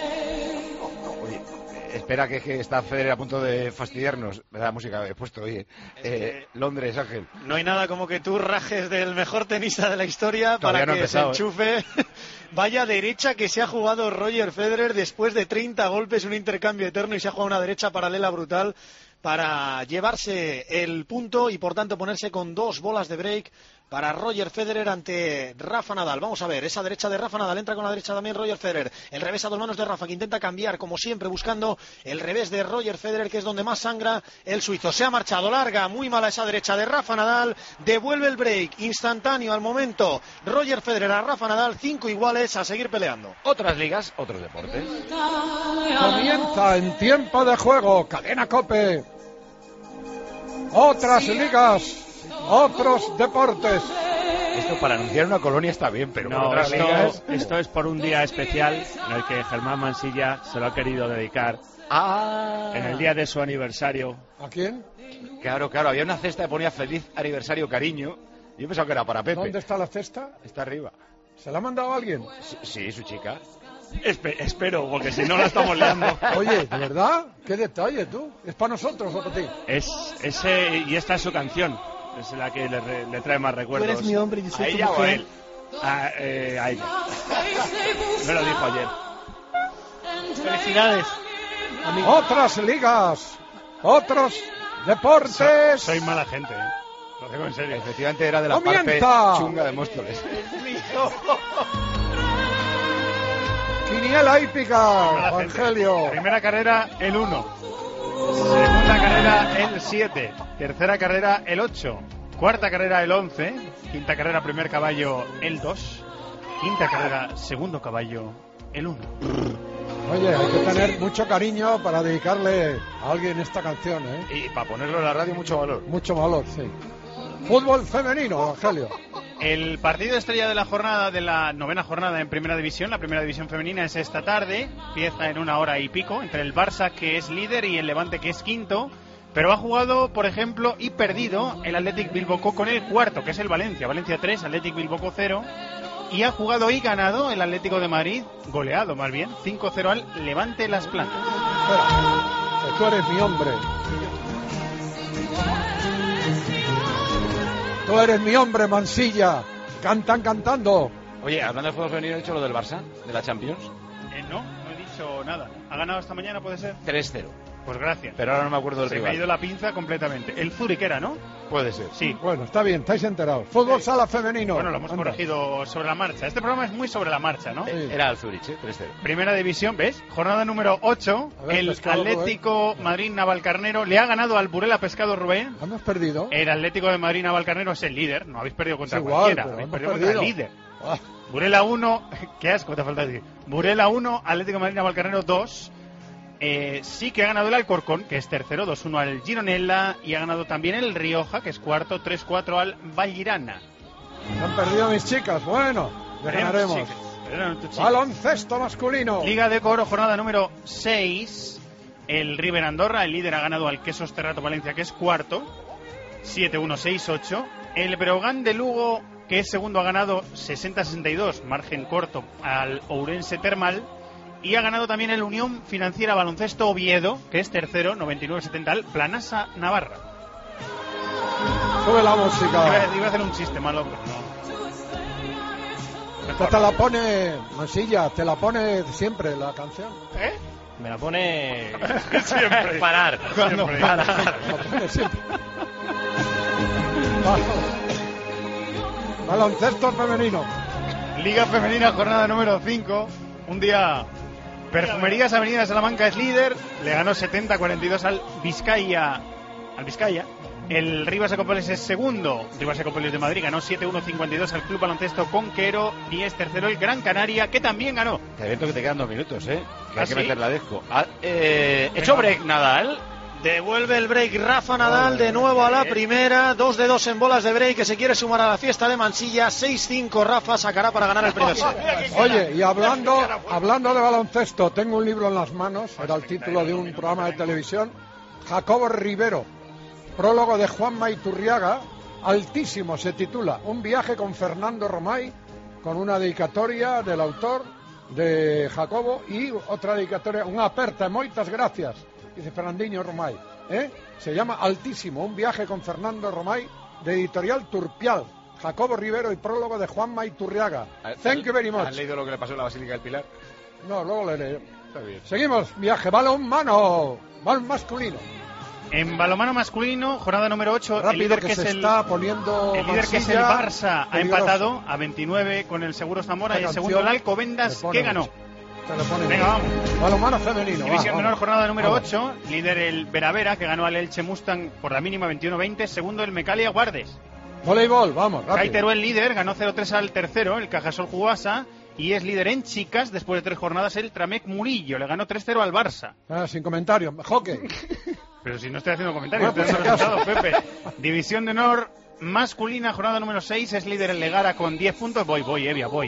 [SPEAKER 20] Oye, espera que está Federer a punto de fastidiarnos. Me da música he puesto, oye. Londres, Ángel.
[SPEAKER 10] No hay nada como que tú rajes del mejor tenista de la historia
[SPEAKER 20] Todavía
[SPEAKER 10] para
[SPEAKER 20] no
[SPEAKER 10] que se
[SPEAKER 20] empezado,
[SPEAKER 10] enchufe. Vaya derecha que se ha jugado Roger Federer después de 30 golpes, un intercambio eterno, y se ha jugado una derecha paralela brutal para llevarse el punto y por tanto ponerse con 2 bolas de break para Roger Federer ante Rafa Nadal. Vamos a ver, esa derecha de Rafa Nadal, entra con la derecha también Roger Federer. El revés a 2 manos de Rafa, que intenta cambiar como siempre buscando el revés de Roger Federer, que es donde más sangra el suizo. Se ha marchado larga, muy mala esa derecha de Rafa Nadal, devuelve el break instantáneo al momento. Roger Federer a Rafa Nadal, 5 iguales, a seguir peleando.
[SPEAKER 20] Otras ligas, otros deportes.
[SPEAKER 21] Comienza en tiempo de juego, Cadena COPE. Otras ligas, otros deportes.
[SPEAKER 20] Esto para anunciar una colonia está bien, pero
[SPEAKER 4] No,
[SPEAKER 20] otras ligas...
[SPEAKER 4] esto es por un día especial en el que Germán Mansilla se lo ha querido dedicar. En el día de su aniversario.
[SPEAKER 21] ¿A quién?
[SPEAKER 20] Claro, había una cesta que ponía feliz aniversario cariño. Yo pensaba que era para Pepe.
[SPEAKER 21] ¿Dónde está la cesta?
[SPEAKER 20] Está arriba.
[SPEAKER 21] ¿Se la ha mandado a alguien?
[SPEAKER 20] Sí, su chica.
[SPEAKER 4] Espero, porque si no la estamos liando.
[SPEAKER 21] Oye, ¿de verdad? ¿Qué detalle, tú? ¿Es para nosotros o para ti?
[SPEAKER 4] Y esta es su canción. Es la que le trae más recuerdos.
[SPEAKER 21] Tú eres mi hombre y yo soy
[SPEAKER 4] ¿A
[SPEAKER 21] tu
[SPEAKER 4] ella o a
[SPEAKER 21] mujer?
[SPEAKER 4] él? A ella. Me lo dijo ayer.
[SPEAKER 21] Felicidades. Otras ligas, otros deportes.
[SPEAKER 4] Soy mala gente, Lo digo en serio.
[SPEAKER 20] Efectivamente era de la
[SPEAKER 21] ¡Comienza!
[SPEAKER 20] parte chunga de Móstoles.
[SPEAKER 21] Quiniela hípica, Evangelio.
[SPEAKER 4] Primera carrera, el 1. Segunda carrera, el 7. Tercera carrera, el 8. Cuarta carrera, el 11. Quinta carrera, primer caballo, el 2. Quinta carrera, segundo caballo, el 1.
[SPEAKER 21] Oye, hay que tener mucho cariño para dedicarle a alguien esta canción, ¿eh?
[SPEAKER 20] Y para ponerlo en la radio, mucho valor.
[SPEAKER 21] Mucho valor, sí. Fútbol femenino, Evangelio.
[SPEAKER 12] El partido estrella de la jornada, de la 9ª jornada en Primera División, la Primera División femenina, es esta tarde. Empieza en 1 hora y pico, entre el Barça, que es líder, y el Levante, que es quinto. Pero ha jugado, por ejemplo, y perdido el Athletic Bilbao con el cuarto, que es el Valencia. Valencia 3, Athletic Bilbao 0. Y ha jugado y ganado el Atlético de Madrid, goleado más bien, 5-0 al Levante Las Plantas.
[SPEAKER 21] Espera, que tú eres mi hombre. Tú eres mi hombre, Mansilla. Cantan cantando.
[SPEAKER 20] Oye, hablando de fútbol femenino, ¿he dicho lo del Barça? ¿De la Champions?
[SPEAKER 12] No he dicho nada. ¿Ha ganado esta mañana, puede ser?
[SPEAKER 20] 3-0.
[SPEAKER 12] Pues gracias.
[SPEAKER 20] Pero ahora no me acuerdo del
[SPEAKER 12] Se
[SPEAKER 20] rival.
[SPEAKER 12] me ha ido la pinza completamente. El Zurich era, ¿no?
[SPEAKER 20] Puede ser.
[SPEAKER 12] Sí.
[SPEAKER 21] Bueno, está bien, estáis enterados. Fútbol sala femenino.
[SPEAKER 12] Bueno, lo hemos
[SPEAKER 21] Anda.
[SPEAKER 12] corregido sobre la marcha. Este programa es muy sobre la marcha, ¿no?
[SPEAKER 20] Era el Zurich, 3-0.
[SPEAKER 12] Primera división, ¿ves? Jornada número 8.
[SPEAKER 21] A ver,
[SPEAKER 12] El
[SPEAKER 21] Pescado
[SPEAKER 12] Atlético Madrid Navalcarnero le ha ganado al Burela Pescado Rubén.
[SPEAKER 21] Hemos perdido.
[SPEAKER 12] El Atlético de Madrid Navalcarnero es el líder. No habéis perdido contra
[SPEAKER 21] Es igual,
[SPEAKER 12] cualquiera.
[SPEAKER 21] pero
[SPEAKER 12] Habéis
[SPEAKER 21] hemos
[SPEAKER 12] perdido contra el
[SPEAKER 21] perdido.
[SPEAKER 12] líder.
[SPEAKER 21] Ah.
[SPEAKER 12] Burela 1. Qué asco te falta decir. Burela 1, Atlético de Madrid Navalcarnero 2. Sí que ha ganado el Alcorcón, que es tercero, 2-1 al Gironella, y ha ganado también el Rioja, que es cuarto, 3-4 al Vallirana.
[SPEAKER 21] Han perdido mis chicas. Bueno, ya ganaremos. Baloncesto masculino.
[SPEAKER 12] Liga de Coro, jornada número 6. El River Andorra, el líder, ha ganado al Quesos Terrato Valencia, que es cuarto, 7-1, 6-8. El Breogán de Lugo, que es segundo, ha ganado 60-62, margen corto, al Ourense Termal. Y ha ganado también el Unión Financiera Baloncesto Oviedo, que es tercero, 99-70 al Planasa Navarra.
[SPEAKER 21] Sube la música.
[SPEAKER 12] Iba a hacer un chiste malo, pero no.
[SPEAKER 21] Esta te la pone, Mansilla, te la pone siempre la canción.
[SPEAKER 12] ¿Eh?
[SPEAKER 15] Me la pone
[SPEAKER 12] Siempre.
[SPEAKER 15] parar.
[SPEAKER 12] Cuando
[SPEAKER 15] Siempre.
[SPEAKER 12] parar.
[SPEAKER 21] La pone siempre. Baloncesto femenino.
[SPEAKER 12] Liga Femenina, jornada número 5. Un día... Perfumerías Avenida Salamanca es líder. Le ganó 70-42 al Vizcaya. El Rivas Ecopolis es segundo. Rivas Ecopolis de Madrid ganó 7-1-52 al Club Baloncesto Conquero y es tercero el Gran Canaria, que también ganó.
[SPEAKER 20] Te evento que te quedan 2 minutos, que hay
[SPEAKER 12] ¿sí?
[SPEAKER 20] que meter la desco. Hecho break Nadal.
[SPEAKER 10] Devuelve el break Rafa Nadal de nuevo a la primera. 2 de 2 en bolas de break, que se quiere sumar a la fiesta de Mansilla. 6-5 Rafa sacará para ganar el primer set.
[SPEAKER 21] Oye, y hablando de baloncesto, tengo un libro en las manos, era el título de un programa de televisión, Jacobo Rivero, prólogo de Juanma Iturriaga, altísimo, se titula Un viaje con Fernando Romay, con una dedicatoria del autor de Jacobo y otra dedicatoria, una aperta, moitas gracias, dice Fernandinho Romay, se llama Altísimo, un viaje con Fernando Romay, de editorial Turpial, Jacobo Rivero y prólogo de Juanma Iturriaga. Thank you very much.
[SPEAKER 20] ¿Has leído lo que le pasó en la Basílica del Pilar?
[SPEAKER 21] No, luego le leo.
[SPEAKER 20] Está bien.
[SPEAKER 21] Seguimos, viaje, balón masculino.
[SPEAKER 12] En balonmano masculino, jornada número 8,
[SPEAKER 21] Rápido,
[SPEAKER 12] el líder
[SPEAKER 21] que
[SPEAKER 12] que
[SPEAKER 21] se
[SPEAKER 12] es
[SPEAKER 21] está poniendo
[SPEAKER 12] el líder que es el Barça ha empatado a 29 con el Seguro Zamora y el segundo el Alcobendas, que ganó. Venga, vamos.
[SPEAKER 21] Balonmano femenino.
[SPEAKER 12] División menor, jornada número 8, líder el Veravera, que ganó al Elche Mustang por la mínima 21-20, segundo el Mecalia Guardes.
[SPEAKER 21] Voleibol, vamos, rápido.
[SPEAKER 12] Teruel líder, ganó 0-3 al tercero, el Cajasol Jugasa, y es líder en chicas, después de 3 jornadas, el Tramec Murillo, le ganó 3-0 al Barça.
[SPEAKER 21] Sin comentario, hockey.
[SPEAKER 12] Pero si no estoy haciendo comentarios,
[SPEAKER 21] Bueno,
[SPEAKER 12] estoy dando resultados, Pepe. División de honor masculina, jornada número 6, es líder el Legara con 10 puntos, voy.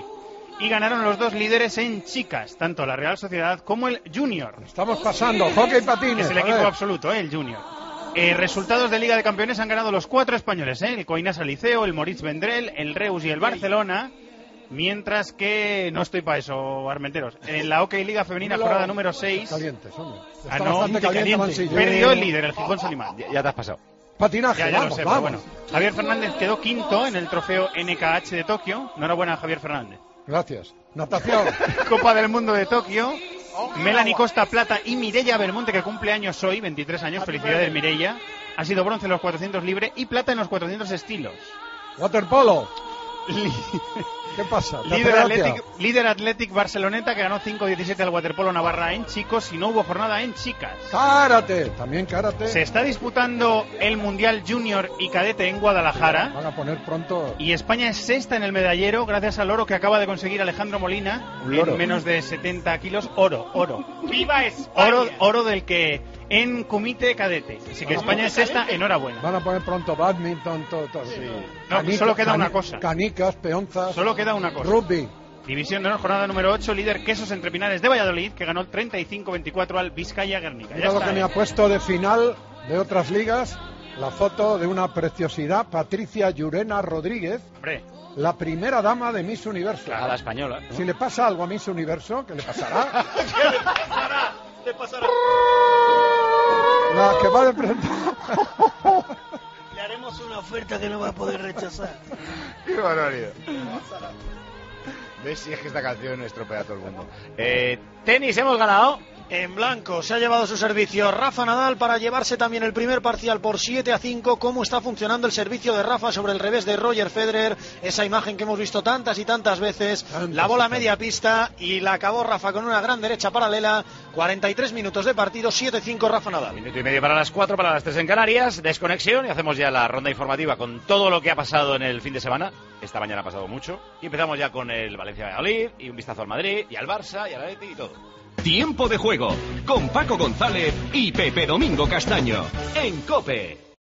[SPEAKER 12] Y ganaron los 2 líderes en chicas, tanto la Real Sociedad como el Junior.
[SPEAKER 21] Estamos pasando, hockey patines.
[SPEAKER 12] Es el equipo absoluto, el Junior. Resultados de Liga de Campeones han ganado los 4 españoles, el Coinasa Liceo, el Moritz Vendrell, el Reus y el Barcelona. Mientras que no estoy para eso, Armenteros. En la Hockey Liga Femenina, jornada número 6.
[SPEAKER 21] Calientes, hombre. Está
[SPEAKER 12] no,
[SPEAKER 21] bastante caliente, Mansilla.
[SPEAKER 12] Perdió el líder, el Gijón Solimán.
[SPEAKER 20] Ya te has pasado.
[SPEAKER 21] Patinaje,
[SPEAKER 12] ya
[SPEAKER 21] vamos,
[SPEAKER 12] lo sé,
[SPEAKER 21] vamos.
[SPEAKER 12] pero bueno. Javier Fernández quedó quinto en el trofeo NKH de Tokio. Enhorabuena, Javier Fernández.
[SPEAKER 21] Gracias. Natación.
[SPEAKER 12] Copa del Mundo de Tokio. Melanie Costa plata y Mireia Belmonte, que cumple años hoy, 23 años. Felicidades, Mireia. Ha sido bronce en los 400 libre y plata en los 400 estilos.
[SPEAKER 21] Waterpolo. ¿Qué pasa?
[SPEAKER 12] Líder Athletic Barceloneta, que ganó 5-17 al Waterpolo Navarra en chicos, y no hubo jornada en chicas.
[SPEAKER 21] Karate, también karate.
[SPEAKER 12] Se está disputando el Mundial Junior y Cadete en Guadalajara.
[SPEAKER 21] Van a poner pronto.
[SPEAKER 12] Y España es sexta en el medallero gracias al oro que acaba de conseguir Alejandro Molina en menos de 70 kilos. Oro.
[SPEAKER 10] ¡Viva España!
[SPEAKER 12] Oro del que en Kumite Cadete. Así que España es sexta, enhorabuena.
[SPEAKER 21] Van a poner pronto badminton, todo. Sí.
[SPEAKER 12] No, solo queda una cosa.
[SPEAKER 21] Canicas, peonzas.
[SPEAKER 12] Solo queda una cosa.
[SPEAKER 21] Rugby.
[SPEAKER 12] División de honor, jornada número 8, líder Quesos Entre Pinares de Valladolid, que ganó 35-24 al Vizcaya Guernica.
[SPEAKER 21] Mira lo que me ha puesto de final de otras ligas, la foto de una preciosidad, Patricia Llurena Rodríguez.
[SPEAKER 12] Hombre.
[SPEAKER 21] La primera dama de Miss Universo.
[SPEAKER 20] A la española, ¿no?
[SPEAKER 21] Si le pasa algo a Miss Universo, ¿qué le pasará?
[SPEAKER 10] ¿Qué le pasará?
[SPEAKER 21] La que va de presentar.
[SPEAKER 10] Le haremos una oferta que no va a poder rechazar.
[SPEAKER 20] Qué barbaridad. ¿Ves? Si es que esta canción estropea a todo el mundo. Tenis, hemos ganado.
[SPEAKER 10] En blanco se ha llevado su servicio Rafa Nadal para llevarse también el primer parcial por 7-5. ¿Cómo está funcionando el servicio de Rafa sobre el revés de Roger Federer? Esa imagen que hemos visto tantas y tantas veces. La bola media pista y la acabó Rafa con una gran derecha paralela. 43 minutos de partido, 7-5 Rafa Nadal.
[SPEAKER 20] Minuto y medio para las 4, para las 3 en Canarias. Desconexión y hacemos ya la ronda informativa con todo lo que ha pasado en el fin de semana. Esta mañana ha pasado mucho. Y empezamos ya con el Valencia-Valladolid y un vistazo al Madrid y al Barça y al Atleti y todo.
[SPEAKER 6] Tiempo de juego con Paco González y Pepe Domingo Castaño en COPE.